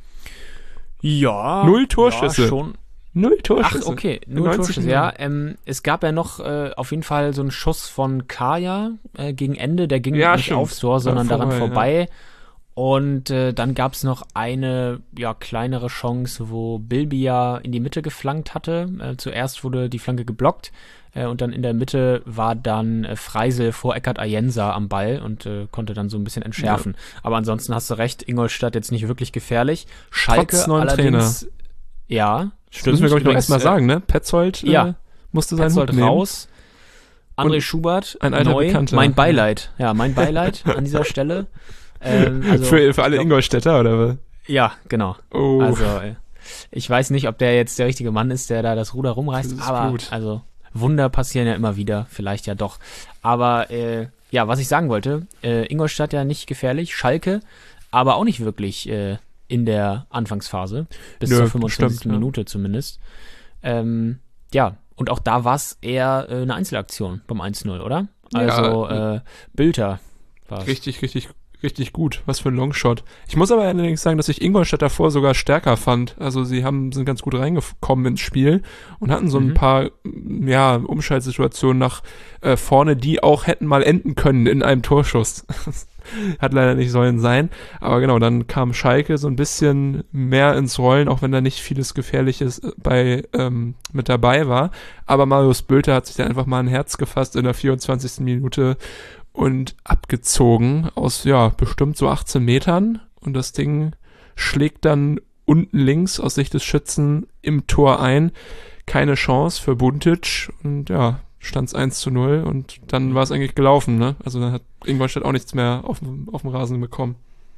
Ja. Null Torschüsse. Ja, schon. Null Ach, Torschüsse. okay, In nur neunzig Torschüsse, ja. Ähm, es gab ja noch äh, auf jeden Fall so einen Schuss von Kaya äh, gegen Ende, der ging Ja, nicht stimmt. aufs Tor, sondern Ja, daran vorbei, vorbei. Und äh, dann gab es noch eine ja kleinere Chance, wo Bilbia in die Mitte geflankt hatte. Äh, zuerst wurde die Flanke geblockt. Äh, und dann in der Mitte war dann äh, Freisel vor Eckart Ayensa am Ball und äh, konnte dann so ein bisschen entschärfen. Ja. Aber ansonsten hast du recht, Ingolstadt jetzt nicht wirklich gefährlich. Schalke Trotz neuen allerdings, Trainer. Ja, das müssen wir, glaube ich, noch erstmal äh, sagen, ne? Petzold äh, ja. musste sein Petzold Hut nehmen. raus. André Und Schubert, ein alter neu, Bekannter. mein Beileid. Ja, mein Beileid an dieser Stelle. Ähm, also, für, für alle glaub, Ingolstädter, oder was? Ja, genau. Oh. Also, ich weiß nicht, ob der jetzt der richtige Mann ist, der da das Ruder rumreißt, aber Blut. also Wunder passieren ja immer wieder, vielleicht ja doch. Aber äh, ja, was ich sagen wollte, äh, Ingolstadt ja nicht gefährlich, Schalke, aber auch nicht wirklich äh, in der Anfangsphase, bis Nö, zur fünfundzwanzigsten stimmt, Minute ja. zumindest. Ähm, ja, und auch da war es eher äh, eine Einzelaktion beim eins null, oder? Also ja, äh, Bülter war Richtig, richtig, richtig gut. Was für ein Longshot. Ich muss aber allerdings sagen, dass ich Ingolstadt davor sogar stärker fand. Also sie haben sind ganz gut reingekommen ins Spiel und hatten so ein Mhm. paar ja, Umschaltsituationen nach äh, vorne, die auch hätten mal enden können in einem Torschuss. Hat leider nicht sollen sein. Aber genau, dann kam Schalke so ein bisschen mehr ins Rollen, auch wenn da nicht vieles Gefährliches bei ähm, mit dabei war. Aber Marius Bülter hat sich dann einfach mal ein Herz gefasst in der vierundzwanzigsten Minute und abgezogen aus, ja, bestimmt so achtzehn Metern. Und das Ding schlägt dann unten links aus Sicht des Schützen im Tor ein. Keine Chance für Buntic. Und ja, stand es eins zu null. Und dann war es eigentlich gelaufen, ne? Also dann hat Ingolstadt auch nichts mehr auf dem, auf dem Rasen bekommen.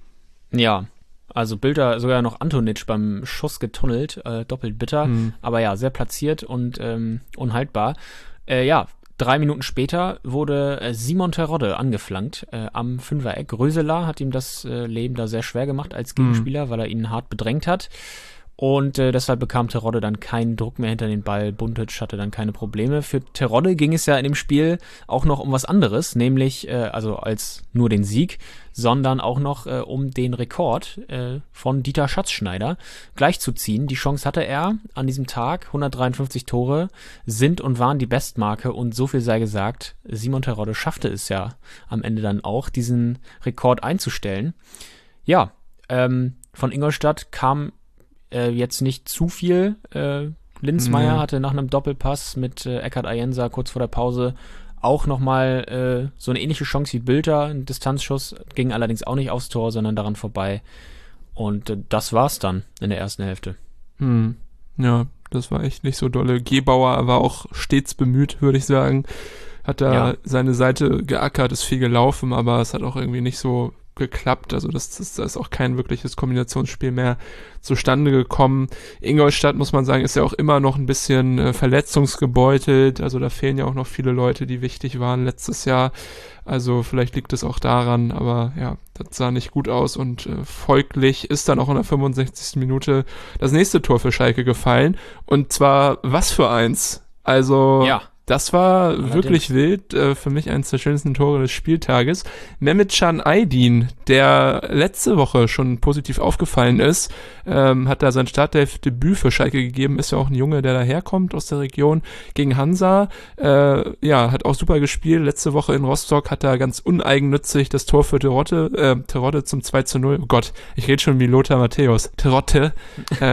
Ja, also Bülter sogar noch Antonic beim Schuss getunnelt, äh, doppelt bitter, Hm. aber ja, sehr platziert und ähm, unhaltbar. Äh, ja, drei Minuten später wurde äh, Simon Terodde angeflankt äh, am Fünfereck. Röseler hat ihm das äh, Leben da sehr schwer gemacht als Gegenspieler, weil er ihn hart bedrängt hat. Und äh, deshalb bekam Terodde dann keinen Druck mehr hinter den Ball. Buntic hatte dann keine Probleme. Für Terodde ging es ja in dem Spiel auch noch um was anderes, nämlich, äh, also als nur den Sieg, sondern auch noch äh, um den Rekord äh, von Dieter Schatzschneider gleichzuziehen. Die Chance hatte er an diesem Tag. hundertdreiundfünfzig Tore sind und waren die Bestmarke und so viel sei gesagt, Simon Terodde schaffte es ja am Ende dann auch, diesen Rekord einzustellen. Ja, ähm, von Ingolstadt kam Äh, jetzt nicht zu viel. Äh, Linzmeier Nee. hatte nach einem Doppelpass mit äh, Eckart Ayensa kurz vor der Pause auch nochmal äh, so eine ähnliche Chance wie Bülter, ein Distanzschuss, ging allerdings auch nicht aufs Tor, sondern daran vorbei. Und äh, das war's dann in der ersten Hälfte. Hm. Ja, das war echt nicht so dolle. Gebauer war auch stets bemüht, würde ich sagen. Hat da Ja. seine Seite geackert, ist viel gelaufen, aber es hat auch irgendwie nicht so geklappt. Also das, das, da ist auch kein wirkliches Kombinationsspiel mehr zustande gekommen. Ingolstadt, muss man sagen, ist ja auch immer noch ein bisschen äh, verletzungsgebeutelt. Also da fehlen ja auch noch viele Leute, die wichtig waren letztes Jahr. Also vielleicht liegt es auch daran, aber ja, das sah nicht gut aus und äh, folglich ist dann auch in der fünfundsechzigsten Minute das nächste Tor für Schalke gefallen. Und zwar was für eins? Also Ja. das war Allerdings. wirklich wild, äh, für mich eines der schönsten Tore des Spieltages. Mehmetcan Aydin, der letzte Woche schon positiv aufgefallen ist, ähm, hat da sein Startelf-Debüt für Schalke gegeben, ist ja auch ein Junge, der daherkommt aus der Region, gegen Hansa, äh, ja, hat auch super gespielt. Letzte Woche in Rostock hat er ganz uneigennützig das Tor für Terodde, äh, Terodde zum zwei zu null, oh Gott, ich rede schon wie Lothar Matthäus, Terodde, äh,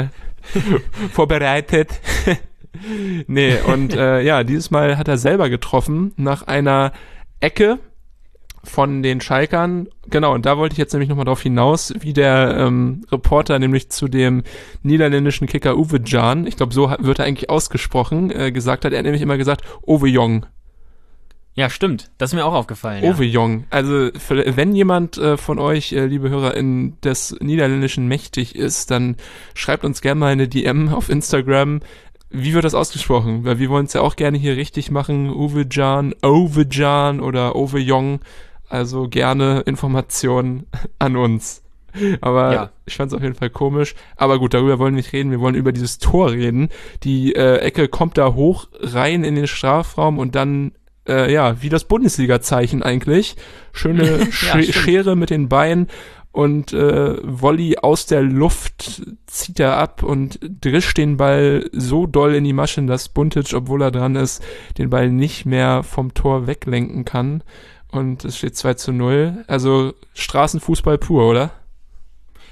vorbereitet. Nee, und äh, ja, dieses Mal hat er selber getroffen nach einer Ecke von den Schalkern. Genau, und da wollte ich jetzt nämlich nochmal drauf hinaus, wie der ähm, Reporter nämlich zu dem niederländischen Kicker Uwe Jan, ich glaube, so wird er eigentlich ausgesprochen, äh, gesagt hat. Er hat nämlich immer gesagt, Uwe Jong. Ja, stimmt. Das ist mir auch aufgefallen. Uwe Jong. Also für, wenn jemand äh, von euch, äh, liebe HörerInnen, des Niederländischen mächtig ist, dann schreibt uns gerne mal eine D M auf Instagram. Wie wird das ausgesprochen? Weil wir wollen es ja auch gerne hier richtig machen. Uwe Jan, Uwe Jan oder Uwe Jong. Also gerne Informationen an uns. Aber Ja. ich fand es auf jeden Fall komisch. Aber gut, darüber wollen wir nicht reden. Wir wollen über dieses Tor reden. Die äh, Ecke kommt da hoch rein in den Strafraum und dann, äh, ja, wie das Bundesliga-Zeichen eigentlich. Schöne Sch- stimmt. Schere mit den Beinen. Und äh, Volley aus der Luft zieht er ab und drischt den Ball so doll in die Maschen, dass Buntic, obwohl er dran ist, den Ball nicht mehr vom Tor weglenken kann. Und es steht zwei zu null. Also Straßenfußball pur, oder?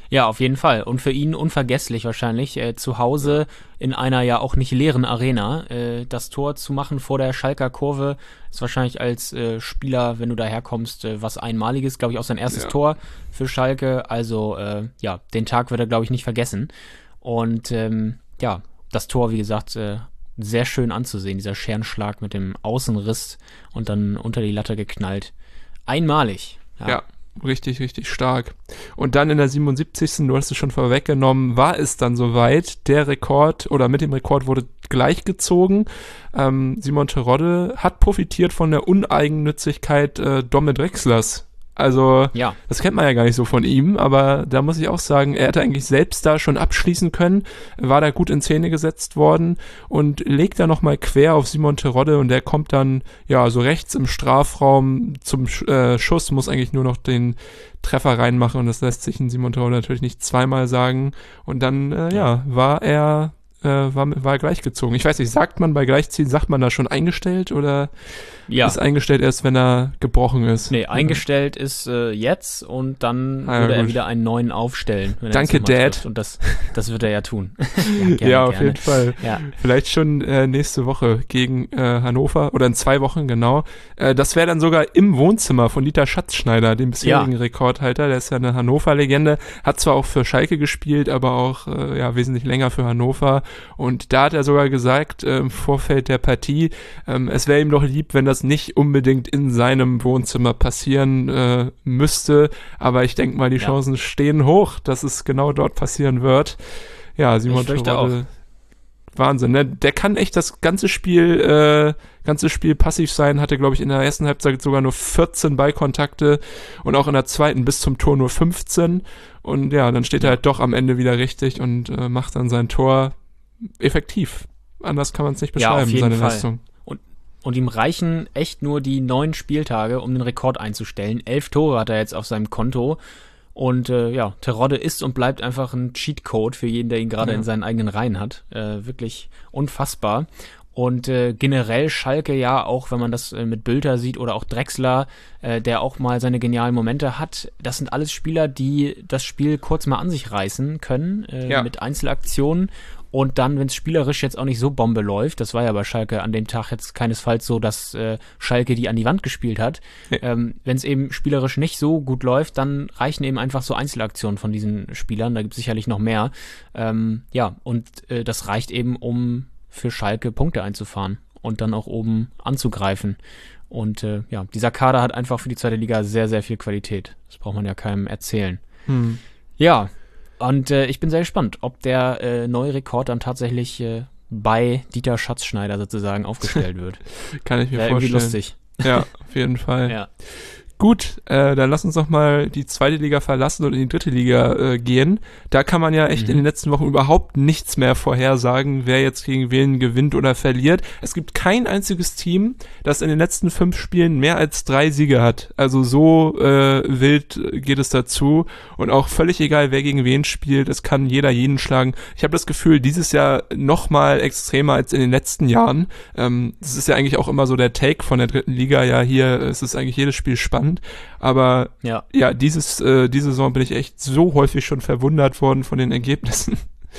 Ja, auf jeden Fall. Und für ihn unvergesslich wahrscheinlich, äh, zu Hause in einer ja auch nicht leeren Arena äh, das Tor zu machen vor der Schalker Kurve, ist wahrscheinlich als äh, Spieler, wenn du daherkommst, äh, was Einmaliges, glaube ich, auch sein erstes Ja. Tor für Schalke. Also äh, ja, den Tag wird er, glaube ich, nicht vergessen. Und ähm, ja, das Tor, wie gesagt, äh, sehr schön anzusehen, dieser Scherenschlag mit dem Außenriss und dann unter die Latte geknallt. Einmalig. Ja, richtig, richtig stark. Und dann in der siebenundsiebzigsten Du hast es schon vorweggenommen, war es dann soweit. Der Rekord oder mit dem Rekord wurde gleichgezogen. Ähm, Simon Terodde hat profitiert von der Uneigennützigkeit äh, Domme Drexlers. Also, Ja. das kennt man ja gar nicht so von ihm, aber da muss ich auch sagen, er hätte eigentlich selbst da schon abschließen können, war da gut in Szene gesetzt worden und legt da nochmal quer auf Simon Terodde und der kommt dann, ja, so rechts im Strafraum zum Sch- äh, Schuss, muss eigentlich nur noch den Treffer reinmachen und das lässt sich in Simon Terodde natürlich nicht zweimal sagen und dann, äh, ja, war er, äh, war, war er gleichgezogen. Ich weiß nicht, sagt man bei Gleichziehen, sagt man da schon eingestellt oder Ja. ist eingestellt erst, wenn er gebrochen ist? Nee, eingestellt ist äh, jetzt und dann Ah, ja, würde er gut. wieder einen neuen aufstellen. Wenn er Danke, das nochmal Dad. trifft. Und das, das wird er ja tun. ja, Ja, auf jeden Fall. Ja. Vielleicht schon äh, nächste Woche gegen äh, Hannover oder in zwei Wochen, genau. Äh, das wäre dann sogar im Wohnzimmer von Dieter Schatzschneider, dem bisherigen Ja. Rekordhalter. Der ist ja eine Hannover-Legende, hat zwar auch für Schalke gespielt, aber auch äh, ja wesentlich länger für Hannover. Und da hat er sogar gesagt, äh, im Vorfeld der Partie, ähm, es wäre ihm doch lieb, wenn das nicht unbedingt in seinem Wohnzimmer passieren äh, müsste. Aber ich denke mal, die Ja. Chancen stehen hoch, dass es genau dort passieren wird. Ja, Simon Ich fürchte Terodde, Wahnsinn, ne? Der kann echt das ganze Spiel, äh, ganze Spiel passiv sein, hatte, glaube ich, in der ersten Halbzeit sogar nur vierzehn Ballkontakte und auch in der zweiten bis zum Tor nur fünfzehn. Und ja, dann steht er halt doch am Ende wieder richtig und äh, macht dann sein Tor effektiv. Anders kann man es nicht Ja, auf beschreiben, jeden seine Fall. Leistung. Und ihm reichen echt nur die neun Spieltage, um den Rekord einzustellen. Elf Tore hat er jetzt auf seinem Konto. Und äh, ja, Terodde ist und bleibt einfach ein Cheatcode für jeden, der ihn gerade Ja. in seinen eigenen Reihen hat. Äh, wirklich unfassbar. Und äh, generell Schalke ja, auch wenn man das äh, mit Bülter sieht oder auch Drexler, äh, der auch mal seine genialen Momente hat, das sind alles Spieler, die das Spiel kurz mal an sich reißen können, äh, Ja. mit Einzelaktionen. Und dann, wenn es spielerisch jetzt auch nicht so Bombe läuft, das war ja bei Schalke an dem Tag jetzt keinesfalls so, dass äh, Schalke die an die Wand gespielt hat. Ja. Ähm, wenn es eben spielerisch nicht so gut läuft, dann reichen eben einfach so Einzelaktionen von diesen Spielern. Da gibt es sicherlich noch mehr. Ähm, ja, und äh, das reicht eben, um für Schalke Punkte einzufahren und dann auch oben anzugreifen. Und äh, ja, dieser Kader hat einfach für die zweite Liga sehr, sehr viel Qualität. Das braucht man ja keinem erzählen. Hm. Ja, und äh, ich bin sehr gespannt, ob der äh, neue Rekord dann tatsächlich äh, bei Dieter Schatzschneider sozusagen aufgestellt wird. Kann ich mir Wäre irgendwie vorstellen. lustig. Ja, auf jeden Fall. Ja. Gut, äh, dann lass uns doch mal die zweite Liga verlassen und in die dritte Liga äh, gehen. Da kann man ja echt Mhm. in den letzten Wochen überhaupt nichts mehr vorhersagen, wer jetzt gegen wen gewinnt oder verliert. Es gibt kein einziges Team, das in den letzten fünf Spielen mehr als drei Siege hat. Also so äh, wild geht es dazu und auch völlig egal, wer gegen wen spielt. Es kann jeder jeden schlagen. Ich habe das Gefühl, dieses Jahr noch mal extremer als in den letzten Jahren. Ähm, das ist ja eigentlich auch immer so der Take von der dritten Liga. Ja, hier ist es eigentlich jedes Spiel spannend. Aber Ja. ja, dieses, äh, diese Saison bin ich echt so häufig schon verwundert worden von den Ergebnissen,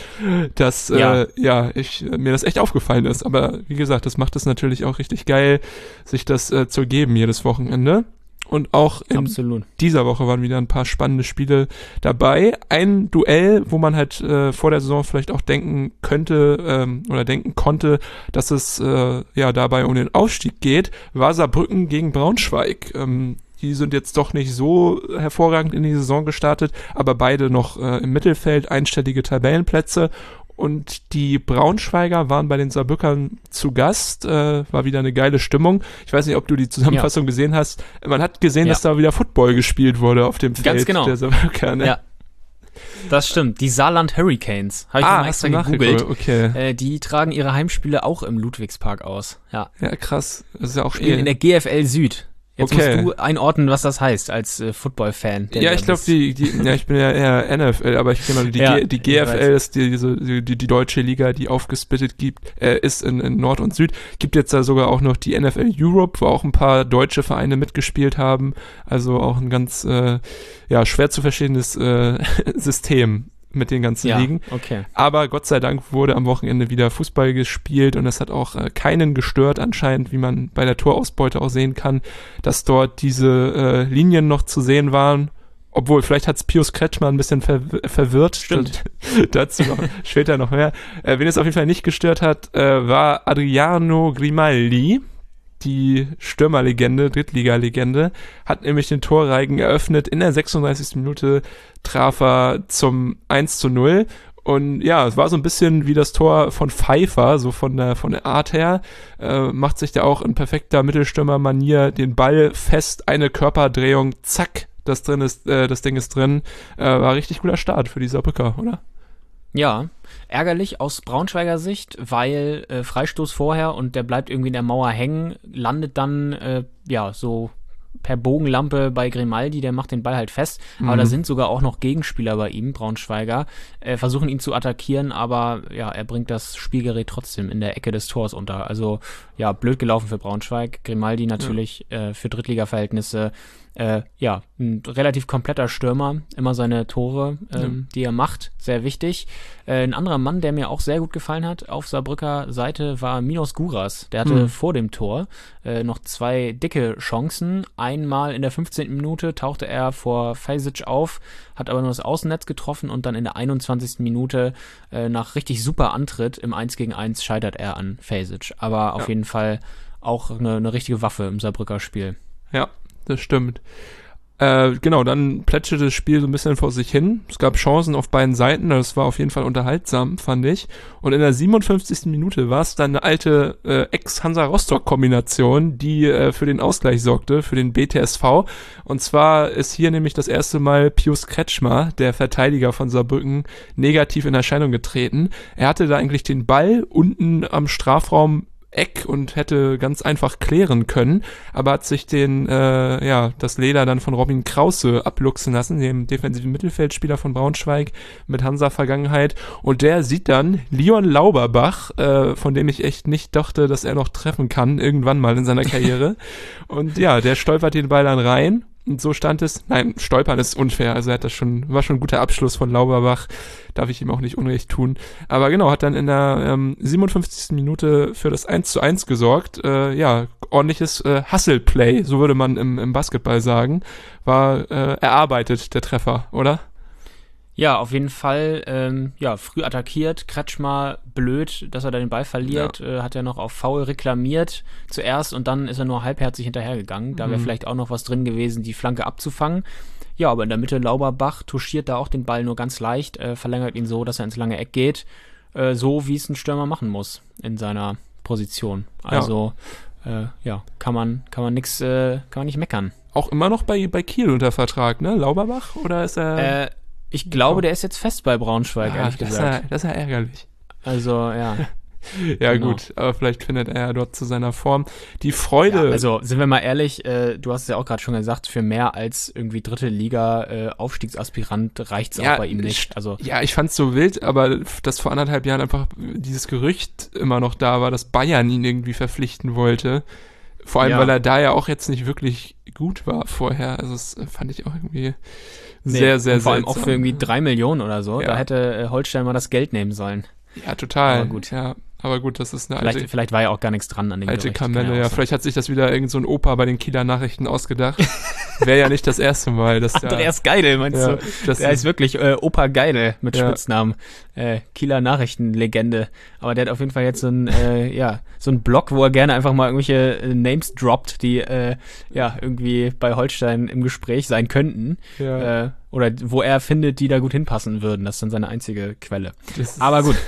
dass Ja. äh, ja ich mir das echt aufgefallen ist. Aber wie gesagt, das macht es natürlich auch richtig geil, sich das äh, zu geben jedes Wochenende. Und auch in Absolut. dieser Woche waren wieder ein paar spannende Spiele dabei. Ein Duell, wo man halt äh, vor der Saison vielleicht auch denken könnte ähm, oder denken konnte, dass es äh, ja dabei um den Aufstieg geht, war Saarbrücken gegen Braunschweig. Ähm, die sind jetzt doch nicht so hervorragend in die Saison gestartet, aber beide noch äh, im Mittelfeld, einstellige Tabellenplätze. Und die Braunschweiger waren bei den Saarbrückern zu Gast, äh, war wieder eine geile Stimmung. Ich weiß nicht, ob du die Zusammenfassung gesehen hast. Man hat gesehen, Ja. dass da wieder Football gespielt wurde auf dem Feld Ganz genau. der Saarbrücker. Ne? Ja. Das stimmt. Die Saarland Hurricanes. Habe ich Ah, mal hast extra du nachgeguckt? gegoogelt. Okay. Äh, die tragen ihre Heimspiele auch im Ludwigspark aus. Ja. Ja, krass. Das ist ja auch Spielen eh, in der G F L Süd. Jetzt Okay. musst du einordnen, was das heißt als äh, Football-Fan. der Ja, du ich glaube, bist. die, die, ja, ich bin ja eher N F L, aber ich kenne mal, die, Ja, G, die ich G F L weiß. ist die, diese, die, die, die deutsche Liga, die aufgesplittet gibt, äh, ist in, in Nord und Süd. Gibt jetzt da sogar auch noch die N F L Europe, wo auch ein paar deutsche Vereine mitgespielt haben. Also auch ein ganz, äh, ja, schwer zu verstehendes äh, System mit den ganzen Ja, Ligen. okay. Aber Gott sei Dank wurde am Wochenende wieder Fußball gespielt und das hat auch äh, keinen gestört anscheinend, wie man bei der Torausbeute auch sehen kann, dass dort diese äh, Linien noch zu sehen waren. Obwohl, vielleicht hat es Pius Kretschmer ein bisschen verw- verwirrt. Stimmt. Dazu noch, später noch mehr. Äh, wen es auf jeden Fall nicht gestört hat, äh, war Adriano Grimaldi, die Stürmerlegende, Drittliga-Legende, hat nämlich den Torreigen eröffnet. In der sechsunddreißigsten Minute traf er zum eins zu null. Und ja, es war so ein bisschen wie das Tor von Pfeiffer, so von der, von der Art her. Äh, macht sich da auch in perfekter Mittelstürmer-Manier den Ball fest, eine Körperdrehung, zack, das drin ist, äh, das Ding ist drin. Äh, war richtig guter Start für die Saarbrücker, oder? Ja, ärgerlich aus Braunschweiger Sicht, weil äh, Freistoß vorher und der bleibt irgendwie in der Mauer hängen, landet dann äh, ja so per Bogenlampe bei Grimaldi, der macht den Ball halt fest, Mhm. aber da sind sogar auch noch Gegenspieler bei ihm, Braunschweiger, äh, versuchen ihn zu attackieren, aber ja, er bringt das Spielgerät trotzdem in der Ecke des Tors unter. Also ja, blöd gelaufen für Braunschweig. Grimaldi natürlich äh, für Drittliga-Verhältnisse Äh, ja, ein relativ kompletter Stürmer, immer seine Tore, ähm, die er macht, sehr wichtig. Äh, ein anderer Mann, der mir auch sehr gut gefallen hat auf Saarbrücker Seite, war Minos Guras. Der hatte Mhm. vor dem Tor äh, noch zwei dicke Chancen. Einmal in der fünfzehnten Minute tauchte er vor Fejsic auf, hat aber nur das Außennetz getroffen und dann in der einundzwanzigsten Minute äh, nach richtig super Antritt im eins gegen eins scheitert er an Fejsic. Aber auf Ja. jeden Fall auch eine, eine richtige Waffe im Saarbrücker Spiel. Ja, das stimmt. Äh, genau, dann plätscherte das Spiel so ein bisschen vor sich hin. Es gab Chancen auf beiden Seiten, das war auf jeden Fall unterhaltsam, fand ich. Und in der siebenundfünfzigsten Minute war es dann eine alte äh, Ex-Hansa-Rostock-Kombination, die äh, für den Ausgleich sorgte, für den B T S V. Und zwar ist hier nämlich das erste Mal Pius Kretschmer, der Verteidiger von Saarbrücken, negativ in Erscheinung getreten. Er hatte da eigentlich den Ball unten am Strafraum Eck und hätte ganz einfach klären können, aber hat sich den, äh, ja, das Leder dann von Robin Krause abluchsen lassen, dem defensiven Mittelfeldspieler von Braunschweig mit Hansa-Vergangenheit, und der sieht dann Leon Lauberbach, äh, von dem ich echt nicht dachte, dass er noch treffen kann, irgendwann mal in seiner Karriere, und ja, der stolpert den Ball dann rein. Und so stand es. Nein, stolpern ist unfair. Also er hat das schon, war schon ein guter Abschluss von Lauberbach. Darf ich ihm auch nicht Unrecht tun. Aber genau, hat dann in der ähm, siebenundfünfzigsten Minute für das eins zu eins gesorgt. Äh, ja, ordentliches äh, Hustle-Play, so würde man im, im Basketball sagen. War äh, erarbeitet, der Treffer, oder? Ja, auf jeden Fall, ähm, ja, früh attackiert, Kretschmer blöd, dass er da den Ball verliert, äh, hat er noch auf Foul reklamiert zuerst und dann ist er nur halbherzig hinterhergegangen. Da wäre Mhm. vielleicht auch noch was drin gewesen, die Flanke abzufangen. Ja, aber in der Mitte Lauberbach touchiert da auch den Ball nur ganz leicht, äh, verlängert ihn so, dass er ins lange Eck geht, äh, so wie es ein Stürmer machen muss in seiner Position. Also, ja, äh, ja kann man, kann man nix, äh, kann man nicht meckern. Auch immer noch bei, bei Kiel unter Vertrag, ne? Lauberbach? Oder ist er... Äh, ich glaube, der ist jetzt fest bei Braunschweig, ah, ehrlich das, ist gesagt. ja, das ist ja ärgerlich. Also, ja. Ja, Genau. gut, aber vielleicht findet er ja dort zu seiner Form. Die Freude... Ja, also sind wir mal ehrlich, äh, du hast es ja auch gerade schon gesagt, für mehr als irgendwie dritte Liga äh, Aufstiegsaspirant reicht's Ja, auch bei ihm nicht. Also Ja, ich fand's so wild, aber dass vor anderthalb Jahren einfach dieses Gerücht immer noch da war, dass Bayern ihn irgendwie verpflichten wollte. Vor allem, Ja. weil er da ja auch jetzt nicht wirklich gut war vorher. Also das fand ich auch irgendwie nee, sehr, sehr und vor allem seltsam. auch für irgendwie drei Millionen oder so. Ja. Da hätte äh, Holstein mal das Geld nehmen sollen. Ja, total. Aber gut. Ja, aber gut, das ist eine Vielleicht, alte, vielleicht war ja auch gar nichts dran an dem alte Gerücht. Kann Kamelle. auch Ja, sein. vielleicht hat sich das wieder irgend so ein Opa bei den Kieler Nachrichten ausgedacht. Wäre ja nicht das erste Mal. Dass da, Andreas Geidel, meinst ja, du? das Der heißt wirklich äh, Opa Geidel mit Ja. Spitznamen. Äh, Kieler Nachrichtenlegende. Aber der hat auf jeden Fall jetzt so ein, äh, ja, so ein Blog, wo er gerne einfach mal irgendwelche äh, Names droppt, die äh, ja irgendwie bei Holstein im Gespräch sein könnten. ja, Äh, oder wo er findet, die da gut hinpassen würden. Das ist dann seine einzige Quelle. das ist- Aber gut.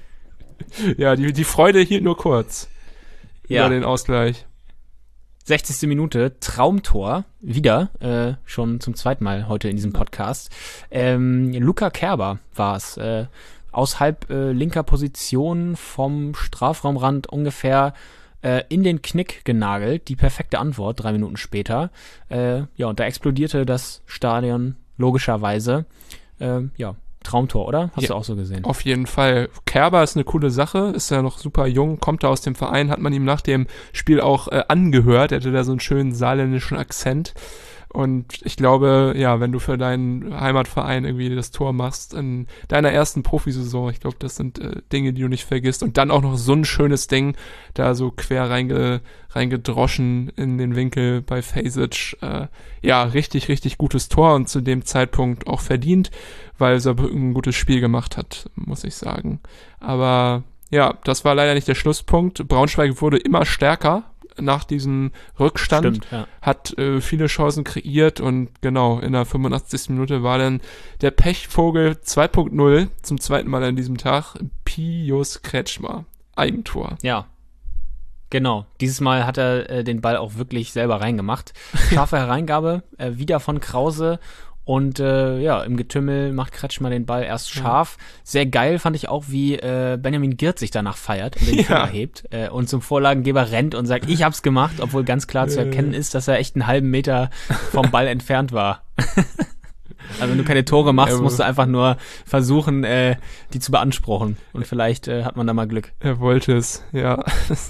Ja, die, die Freude hielt nur kurz Ja. über den Ausgleich. sechzigste Minute, Traumtor, wieder, äh, schon zum zweiten Mal heute in diesem Podcast. Ähm, Luca Kerber war es, äh, aus halb äh, linker Position vom Strafraumrand ungefähr, äh, in den Knick genagelt. Die perfekte Antwort, drei Minuten später. Äh, ja, und da explodierte das Stadion logischerweise. Äh, ja, Traumtor, oder? Hast ja, du auch so gesehen? Auf jeden Fall. Kerber ist eine coole Sache, ist ja noch super jung, kommt da aus dem Verein, hat man ihm nach dem Spiel auch äh, angehört. Er hatte da so einen schönen saarländischen Akzent. Und ich glaube, ja, wenn du für deinen Heimatverein irgendwie das Tor machst in deiner ersten Profisaison, ich glaube, das sind äh, Dinge, die du nicht vergisst. Und dann auch noch so ein schönes Ding, da so quer reinge, reingedroschen in den Winkel bei Fasic. Äh, ja, richtig, richtig gutes Tor und zu dem Zeitpunkt auch verdient, weil Saarbrücken ein gutes Spiel gemacht hat, muss ich sagen. Aber ja, das war leider nicht der Schlusspunkt. Braunschweig wurde immer stärker nach diesem Rückstand, Stimmt, ja. hat äh, viele Chancen kreiert und genau, in der fünfundachtzigsten Minute war dann der Pechvogel zwei Punkt null zum zweiten Mal an diesem Tag, Pius Kretschmer, Eigentor. Ja, genau. Dieses Mal hat er äh, den Ball auch wirklich selber reingemacht. Scharfe Hereingabe, äh, wieder von Krause. Und äh, ja, im Getümmel macht Kretschmer den Ball erst scharf. Sehr geil fand ich auch, wie äh, Benjamin Girt sich danach feiert und den Ja. Finger hebt äh, und zum Vorlagengeber rennt und sagt, ich hab's gemacht, obwohl ganz klar zu erkennen ist, dass er echt einen halben Meter vom Ball entfernt war. Also wenn du keine Tore machst, Ja, musst du einfach nur versuchen, äh, die zu beanspruchen. Und vielleicht äh, hat man da mal Glück. Er wollte es, ja.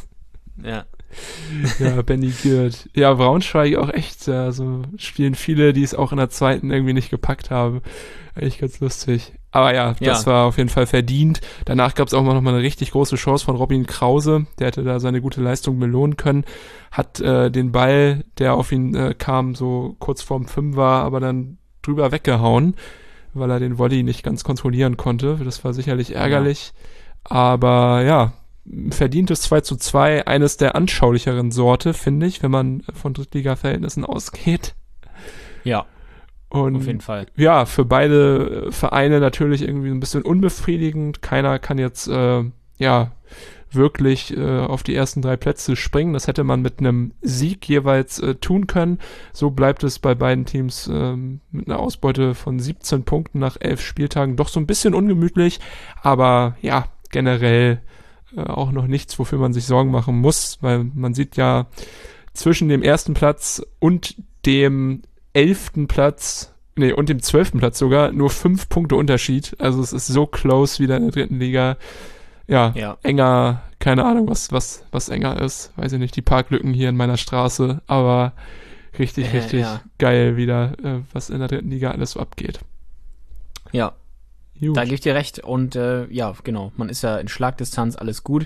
Ja. Ja, Benny Girt. Ja, Braunschweig auch echt, ja, so spielen viele, die es auch in der zweiten irgendwie nicht gepackt haben. Echt ganz lustig. Aber ja, das Ja. war auf jeden Fall verdient. Danach gab es auch noch mal eine richtig große Chance von Robin Krause. Der hätte da seine gute Leistung belohnen können. Hat äh, den Ball, der auf ihn äh, kam, so kurz vorm Fünfer, aber dann drüber weggehauen, weil er den Volley nicht ganz kontrollieren konnte. Das war sicherlich ärgerlich. Aber ja, verdientes zwei zu zwei, eines der anschaulicheren Sorte, finde ich, wenn man von Drittliga-Verhältnissen ausgeht. Ja, Und auf jeden Fall. ja, für beide Vereine natürlich irgendwie ein bisschen unbefriedigend. Keiner kann jetzt äh, ja wirklich äh, auf die ersten drei Plätze springen. Das hätte man mit einem Sieg jeweils äh, tun können. So bleibt es bei beiden Teams ähm, mit einer Ausbeute von siebzehn Punkten nach elf Spieltagen doch so ein bisschen ungemütlich. Aber ja, generell äh, auch noch nichts, wofür man sich Sorgen machen muss, weil man sieht ja zwischen dem ersten Platz und dem elften Platz, nee, und dem zwölften Platz sogar nur fünf Punkte Unterschied. Also es ist so close wieder in der dritten Liga. Ja, Ja. enger, keine Ahnung, was, was, was enger ist. Weiß ich nicht, die Parklücken hier in meiner Straße, aber richtig, Äh, richtig ja. geil wieder, äh, was in der dritten Liga alles so abgeht. Ja, Gut. da gebe ich dir recht. Und äh, ja, genau, man ist ja in Schlagdistanz, alles gut.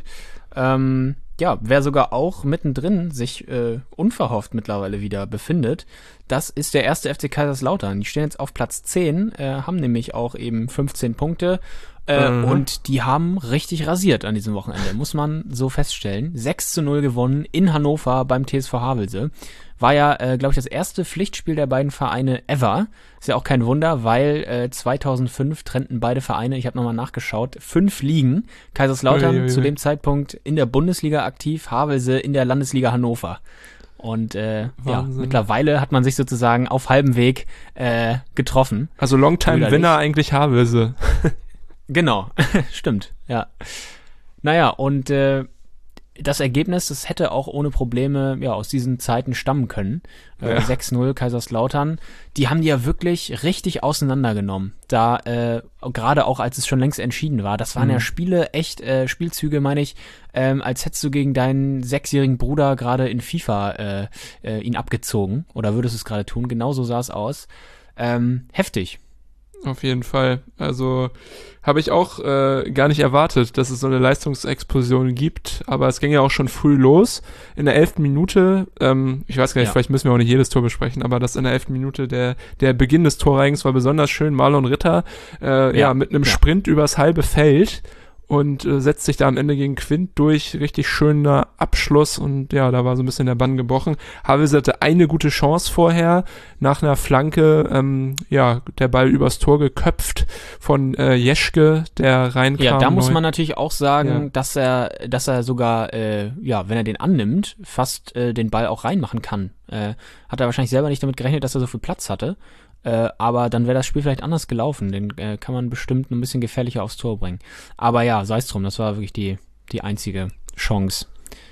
Ähm, ja, wer sogar auch mittendrin sich äh, unverhofft mittlerweile wieder befindet, das ist der erste F C Kaiserslautern. Die stehen jetzt auf Platz zehn, äh, haben nämlich auch eben fünfzehn Punkte äh, Mhm. und die haben richtig rasiert an diesem Wochenende, muss man so feststellen. sechs zu null gewonnen in Hannover beim T S V Havelse. War ja, äh, glaube ich, das erste Pflichtspiel der beiden Vereine ever. Ist ja auch kein Wunder, weil äh, zweitausendfünf trennten beide Vereine, ich habe nochmal nachgeschaut, fünf Ligen. Kaiserslautern Uiuiui. zu dem Zeitpunkt in der Bundesliga aktiv, Havelse in der Landesliga Hannover. Und äh, ja, Wahnsinn. mittlerweile hat man sich sozusagen auf halbem Weg äh, getroffen. Also Longtime Brüderlich. Winner eigentlich Havelse. Genau, stimmt, ja. Naja, und äh, das Ergebnis, das hätte auch ohne Probleme ja aus diesen Zeiten stammen können. Äh, Ja. sechs null Kaiserslautern. Die haben die ja wirklich richtig auseinandergenommen. Da, äh, gerade auch als es schon längst entschieden war. Das waren Mhm. ja Spiele, echt äh, Spielzüge, meine ich, ähm, als hättest du gegen deinen sechsjährigen Bruder gerade in FIFA äh, äh, ihn abgezogen. Oder würdest du es gerade tun? Genauso sah es aus. Ähm, heftig. Auf jeden Fall. Also habe ich auch äh, gar nicht erwartet, dass es so eine Leistungsexplosion gibt, aber es ging ja auch schon früh los. In der elften Minute, ähm, ich weiß gar nicht, Ja. vielleicht müssen wir auch nicht jedes Tor besprechen, aber das in der elften Minute, der der Beginn des Torreigens war besonders schön. Marlon Ritter, äh, ja. Ja. mit einem Ja. Sprint übers halbe Feld und äh, setzt sich da am Ende gegen Quint durch. Richtig schöner Abschluss und ja, da war so ein bisschen der Bann gebrochen. Havelse hatte eine gute Chance vorher, nach einer Flanke, ähm, ja, der Ball übers Tor geköpft von äh, Jeschke, der reinkam. Ja, da muss neu. man natürlich auch sagen, Ja. dass er, dass er sogar, äh, ja, wenn er den annimmt, fast äh, den Ball auch reinmachen kann. Äh, hat er wahrscheinlich selber nicht damit gerechnet, dass er so viel Platz hatte. Äh, aber dann wäre das Spiel vielleicht anders gelaufen. Den äh, kann man bestimmt ein bisschen gefährlicher aufs Tor bringen. Aber ja, sei es drum, das war wirklich die, die einzige Chance,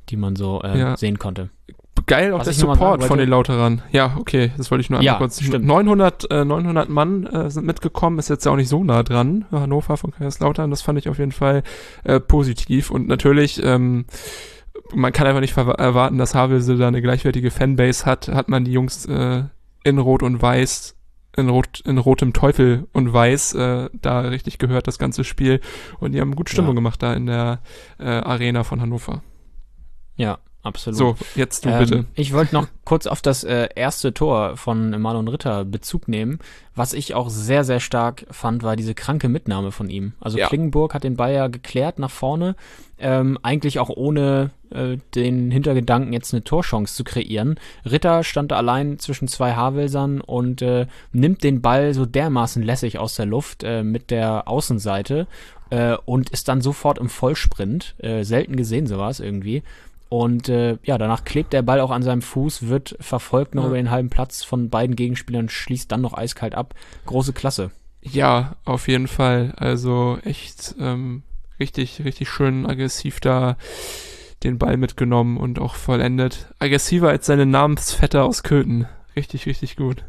die man so äh, ja. sehen konnte. Geil auch Was der ich noch mal Support sagen von wollte- den Lauterern. Ja, okay, das wollte ich nur einmal Ja, kurz. stimmt. neunhundert, äh, neunhundert Mann äh, sind mitgekommen, ist jetzt ja auch nicht so nah dran, Hannover von Kaiserslautern. Das fand ich auf jeden Fall äh, positiv. Und natürlich, ähm, man kann einfach nicht ver- erwarten, dass Havelse da eine gleichwertige Fanbase hat. Hat man die Jungs äh, in Rot und Weiß, in, Rot, in rotem Teufel und Weiß äh, da richtig gehört, das ganze Spiel. Und die haben gut Stimmung Ja. gemacht da in der äh, Arena von Hannover. Ja, absolut. So, jetzt du Ähm, bitte. Ich wollte noch kurz auf das äh, erste Tor von Marlon Ritter Bezug nehmen. Was ich auch sehr, sehr stark fand, war diese kranke Mitnahme von ihm. Also Ja. Klingenburg hat den Ball ja geklärt nach vorne, ähm, eigentlich auch ohne äh, den Hintergedanken, jetzt eine Torchance zu kreieren. Ritter stand da allein zwischen zwei Havelsern und äh, nimmt den Ball so dermaßen lässig aus der Luft äh, mit der Außenseite äh, und ist dann sofort im Vollsprint. Äh, selten gesehen sowas irgendwie. Und äh, ja, danach klebt der Ball auch an seinem Fuß, wird verfolgt noch Ja. über den halben Platz von beiden Gegenspielern, schließt dann noch eiskalt ab. Große Klasse. Ja, auf jeden Fall. Also echt ähm, richtig, richtig schön aggressiv da den Ball mitgenommen und auch vollendet. Aggressiver als seine Namensvetter aus Köthen. Richtig, richtig gut.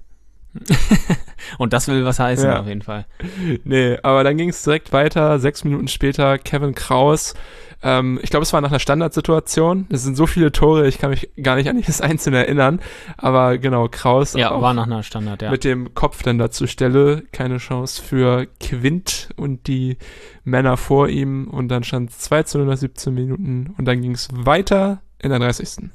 Und das will was heißen, Ja. auf jeden Fall. Nee, aber dann ging es direkt weiter. Sechs Minuten später Kevin Kraus. Ähm, ich glaube, es war nach einer Standardsituation. Es sind so viele Tore, ich kann mich gar nicht an jedes einzelne erinnern. Aber genau, Kraus Ja, auch war nach einer Standard, ja. mit dem Kopf dann da zur Stelle. Keine Chance für Quint und die Männer vor ihm. Und dann stand es zwei zu null nach siebzehn Minuten. Und dann ging es weiter in der dreißigsten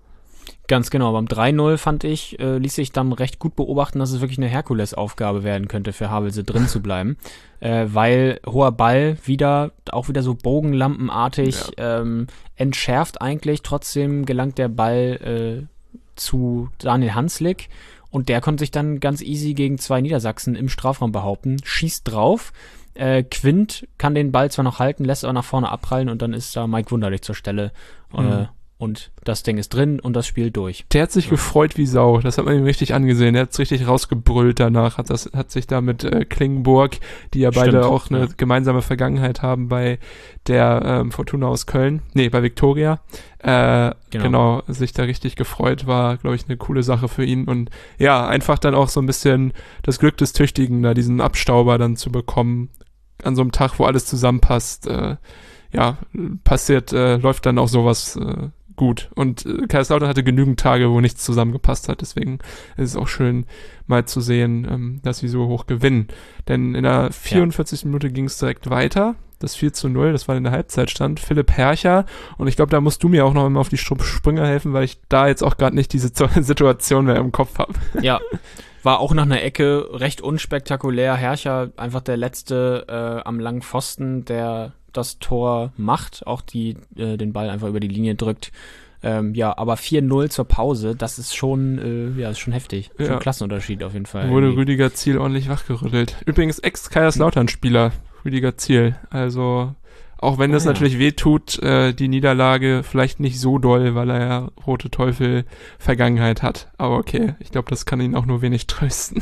Ganz genau, beim drei null fand ich, äh, ließ sich dann recht gut beobachten, dass es wirklich eine Herkulesaufgabe werden könnte für Havelse drin zu bleiben, äh, weil hoher Ball wieder, auch wieder so bogenlampenartig, ähm, entschärft eigentlich, trotzdem gelangt der Ball äh, zu Daniel Hanslick und der konnte sich dann ganz easy gegen zwei Niedersachsen im Strafraum behaupten, schießt drauf, äh, Quint kann den Ball zwar noch halten, lässt aber nach vorne abprallen und dann ist da Mike Wunderlich zur Stelle, äh, Mhm. und das Ding ist drin und das Spiel durch. Der hat sich gefreut wie Sau. Das hat man ihm richtig angesehen. Der hat's richtig rausgebrüllt danach. Hat das, hat sich da mit äh, Klingenburg, die ja beide Stimmt, auch eine ja. gemeinsame Vergangenheit haben bei der ähm, Fortuna aus Köln. Nee, bei Viktoria. Äh, Genau. genau. sich da richtig gefreut. War, glaube ich, eine coole Sache für ihn. Und ja, einfach dann auch so ein bisschen das Glück des Tüchtigen, da diesen Abstauber dann zu bekommen. An so einem Tag, wo alles zusammenpasst. Äh, ja, passiert, äh, läuft dann auch sowas äh, gut. Und äh, Kaiserslautern hatte genügend Tage, wo nichts zusammengepasst hat. Deswegen ist es auch schön, mal zu sehen, ähm, dass sie so hoch gewinnen. Denn in der vierundvierzigsten Minute ging es direkt weiter. Das vier zu null, das war in der Halbzeitstand. Philipp Hercher. Und ich glaube, da musst du mir auch noch mal auf die Sprünge helfen, weil ich da jetzt auch gerade nicht diese Situation mehr im Kopf habe. Ja, war auch nach einer Ecke recht unspektakulär. Hercher einfach der letzte äh, am langen Pfosten, der das Tor macht, auch die äh, den Ball einfach über die Linie drückt. Ähm, ja, aber vier null zur Pause, das ist schon, äh, ja, ist schon heftig. Schon Ja. ein Klassenunterschied auf jeden Fall. Wurde irgendwie. Rüdiger Ziel ordentlich wachgerüttelt. Übrigens Ex-Kaiserslautern-Spieler, Rüdiger Ziel. Also auch wenn Ah, das ja. natürlich wehtut, äh, die Niederlage vielleicht nicht so doll, weil er ja Rote Teufel Vergangenheit hat. Aber okay, ich glaube, das kann ihn auch nur wenig trösten.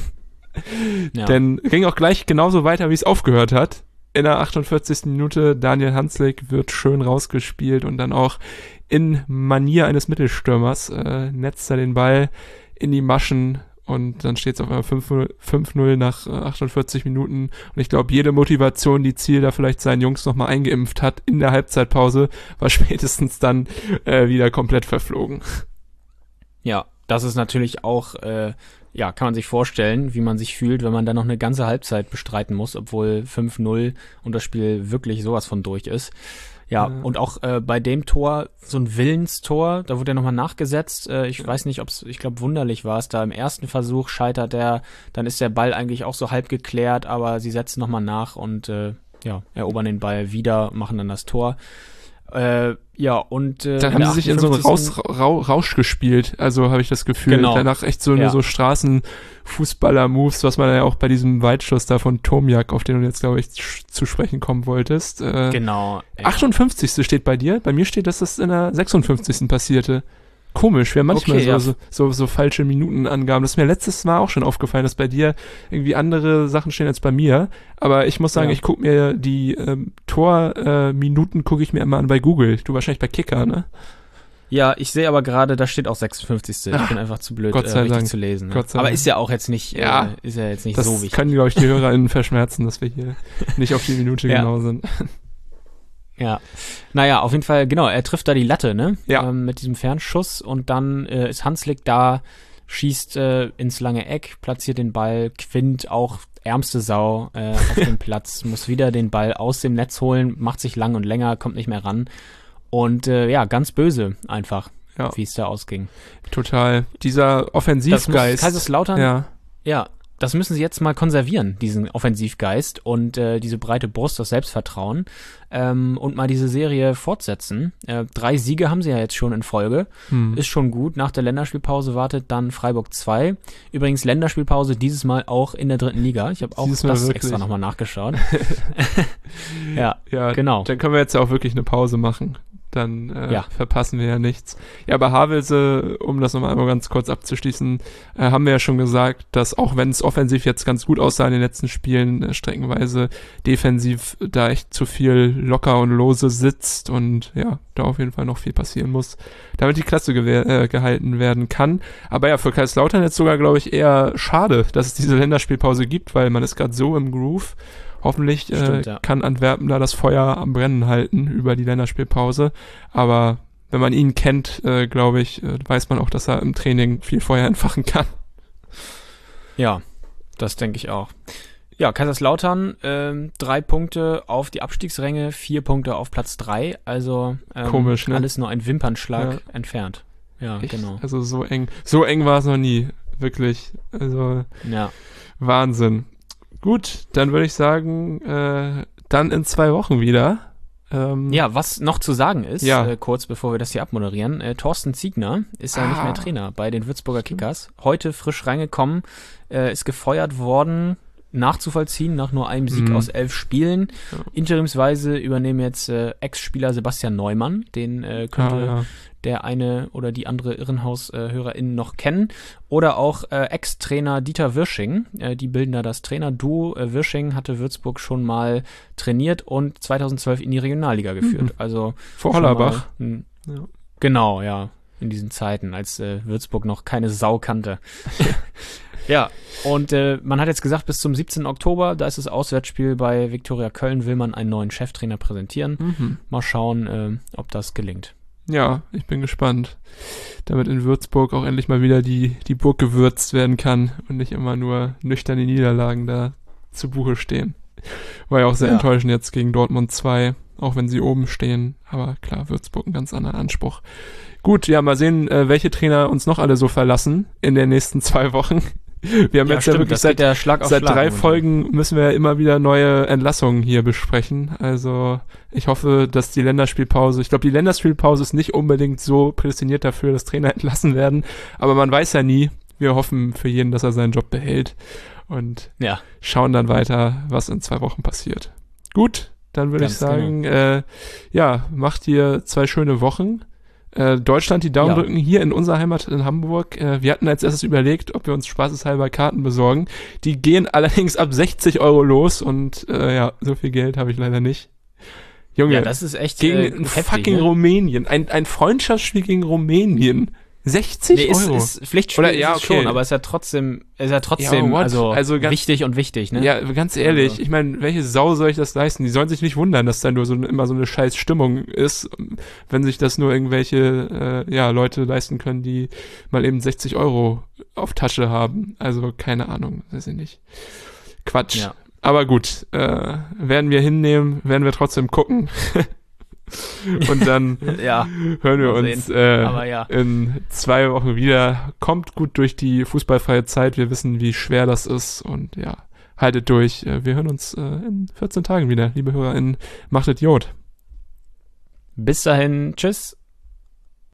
Ja. Denn ging auch gleich genauso weiter, wie es aufgehört hat. In der achtundvierzigsten Minute Daniel Hanslick wird schön rausgespielt und dann auch in Manier eines Mittelstürmers äh, netzt er den Ball in die Maschen und dann steht es auf einmal fünf null nach äh, achtundvierzig Minuten und ich glaube, jede Motivation, die Ziel da vielleicht seinen Jungs nochmal eingeimpft hat in der Halbzeitpause, war spätestens dann äh, wieder komplett verflogen. Ja, das ist natürlich auch, äh, ja, kann man sich vorstellen, wie man sich fühlt, wenn man dann noch eine ganze Halbzeit bestreiten muss, obwohl fünf null und das Spiel wirklich sowas von durch ist. Ja, Ja. und auch äh, bei dem Tor, so ein Willenstor, da wurde ja nochmal nachgesetzt. Äh, ich weiß nicht, ob es, ich glaube, Wunderlich war es da. Im ersten Versuch scheitert er, dann ist der Ball eigentlich auch so halb geklärt, aber sie setzen nochmal nach und äh, ja, erobern den Ball wieder, machen dann das Tor. Äh, ja, und äh, Dann in haben der sie sich in so einen Raus, achtundfünfzigsten Rau, Rausch gespielt, also habe ich das Gefühl. Genau. Danach echt so eine Ja. so Straßenfußballer-Moves, was man ja auch bei diesem Weitschuss da von Tomjak, auf den du jetzt, glaube ich, sch- zu sprechen kommen wolltest. Äh, Genau. Ja. achtundfünfzigste steht bei dir. Bei mir steht, dass das in der sechsundfünfzigsten passierte. Komisch, wir haben manchmal Okay, so, ja. so, so, so falsche Minutenangaben. Das ist mir letztes Mal auch schon aufgefallen, dass bei dir irgendwie andere Sachen stehen als bei mir. Aber ich muss sagen, Ja. ich gucke mir die ähm, Torminuten, äh, gucke ich mir immer an bei Google. Du wahrscheinlich bei Kicker, ne? Ja, ich sehe aber gerade, da steht auch sechsundfünfzigste Ich Ach, bin einfach zu blöd, Gott äh, sei richtig Dank. zu lesen. Ne? Gott sei Aber Dank. ist ja auch jetzt nicht, Ja, äh, ist ja jetzt nicht Das so wichtig. können, glaube ich, die HörerInnen verschmerzen, dass wir hier nicht auf die Minute Ja. genau sind. Ja, naja, auf jeden Fall, genau, er trifft da die Latte, ne? Ja. Ähm, mit diesem Fernschuss und dann äh, ist Hanslik da, schießt äh, ins lange Eck, platziert den Ball, Quint auch ärmste Sau äh, auf dem Platz, muss wieder den Ball aus dem Netz holen, macht sich lang und länger, kommt nicht mehr ran und äh, ja, ganz böse einfach, Ja. wie es da ausging. Total. Dieser Das muss Offensivgeist. Kaiserslautern, ja. Ja, das müssen sie jetzt mal konservieren, diesen Offensivgeist und äh, diese breite Brust, das Selbstvertrauen ähm, und mal diese Serie fortsetzen. Äh, drei Siege haben sie ja jetzt schon in Folge. hm. Ist schon gut. Nach der Länderspielpause wartet dann Freiburg zwei. Übrigens Länderspielpause dieses Mal auch in der dritten Liga. Ich habe auch Dieses Mal das wirklich. extra nochmal nachgeschaut. ja, Ja, genau. Dann können wir jetzt ja auch wirklich eine Pause machen. Dann äh, Ja. verpassen wir ja nichts. Ja, bei Havelse, um das nochmal einmal ganz kurz abzuschließen, äh, haben wir ja schon gesagt, dass auch wenn es offensiv jetzt ganz gut aussah in den letzten Spielen, äh, streckenweise defensiv da echt zu viel locker und lose sitzt und ja, da auf jeden Fall noch viel passieren muss, damit die Klasse gewehr, äh, gehalten werden kann. Aber ja, für Kaiserslautern jetzt sogar, glaube ich, eher schade, dass es diese Länderspielpause gibt, weil man ist gerade so im Groove. Hoffentlich äh, Stimmt, ja. kann Antwerpen da das Feuer am Brennen halten über die Länderspielpause. Aber wenn man ihn kennt, äh, glaube ich, äh, weiß man auch, dass er im Training viel Feuer entfachen kann. Ja, das denke ich auch. Ja, Kaiserslautern, ähm, drei Punkte auf die Abstiegsränge, vier Punkte auf Platz drei. Also ähm, Komisch, ne? alles nur ein Wimpernschlag Ja. entfernt. Ja, Echt? genau. Also so eng, so eng war es noch nie. Wirklich. Also Ja. Wahnsinn. Gut, dann würde ich sagen, äh, dann in zwei Wochen wieder. Ähm, Ja, was noch zu sagen ist, Ja. äh, kurz bevor wir das hier abmoderieren, äh, Thorsten Ziegner ist ja nicht Ah. mehr Trainer bei den Würzburger Kickers. Heute frisch reingekommen, äh, ist gefeuert worden, nachzuvollziehen nach nur einem Sieg Mhm. aus elf Spielen. Ja. Interimsweise übernehmen jetzt äh, Ex-Spieler Sebastian Neumann, den äh, könnte Ah, ja. der eine oder die andere Irrenhaus-HörerInnen noch kennen. Oder auch äh, Ex-Trainer Dieter Wirsching. Äh, die bilden da das Trainerduo. Äh, Wirsching hatte Würzburg schon mal trainiert und zweitausendzwölf in die Regionalliga geführt. Mhm. Also Vor schon mal Hollerbach. ein- Ja. Genau, ja. In diesen Zeiten, als äh, Würzburg noch keine Sau kannte. Ja, und äh, man hat jetzt gesagt, bis zum siebzehnten Oktober, da ist das Auswärtsspiel bei Viktoria Köln, will man einen neuen Cheftrainer präsentieren. Mhm. Mal schauen, äh, ob das gelingt. Ja, ich bin gespannt. Damit in Würzburg auch endlich mal wieder die, die Burg gewürzt werden kann und nicht immer nur nüchterne Niederlagen da zu Buche stehen. War ja auch sehr Ja. enttäuschend jetzt gegen Dortmund zwei, auch wenn sie oben stehen. Aber klar, Würzburg einen ganz anderen Anspruch. Gut, ja, mal sehen, äh, welche Trainer uns noch alle so verlassen in den nächsten zwei Wochen. Wir haben Ja, jetzt ja stimmt, wirklich das seit, geht ja Schlag auf seit Schlag drei momentan. Folgen müssen wir ja immer wieder neue Entlassungen hier besprechen. Also ich hoffe, dass die Länderspielpause, ich glaube, die Länderspielpause ist nicht unbedingt so prädestiniert dafür, dass Trainer entlassen werden. Aber man weiß ja nie. Wir hoffen für jeden, dass er seinen Job behält und Ja, schauen dann weiter, was in zwei Wochen passiert. Gut, dann würde ich Ganz sagen, äh, ja, macht ihr zwei schöne Wochen. Äh, Deutschland die Daumen Ja. drücken, hier in unserer Heimat in Hamburg. Äh, wir hatten als erstes überlegt, ob wir uns spaßeshalber Karten besorgen. Die gehen allerdings ab sechzig Euro los und äh, ja, so viel Geld habe ich leider nicht. Junge, ja, das ist echt gegen äh, ein heftig, fucking ne? Rumänien. Ein, ein Freundschaftsspiel gegen Rumänien. sechzig Nee, ist, Euro. ist Pflichtspiel Oder- ist ja, es schon, okay. aber ist ja trotzdem, ist ja trotzdem, what? also, Also ganz- wichtig und wichtig, ne? Ja, ganz ehrlich, Also- ich meine, welche Sau soll ich das leisten? Die sollen sich nicht wundern, dass da nur so immer so eine scheiß Stimmung ist, wenn sich das nur irgendwelche äh, ja, Leute leisten können, die mal eben sechzig Euro auf Tasche haben. Also keine Ahnung, weiß ich nicht. Quatsch. Ja. Aber gut, äh, werden wir hinnehmen, werden wir trotzdem gucken. Und dann Ja, hören wir mal uns sehen. äh, Aber ja. in zwei Wochen wieder. Kommt gut durch die fußballfreie Zeit. Wir wissen, wie schwer das ist. Und ja, haltet durch. Äh, Wir hören uns äh, in vierzehn Tagen wieder. Liebe HörerInnen, macht Idiot. bis dahin, tschüss.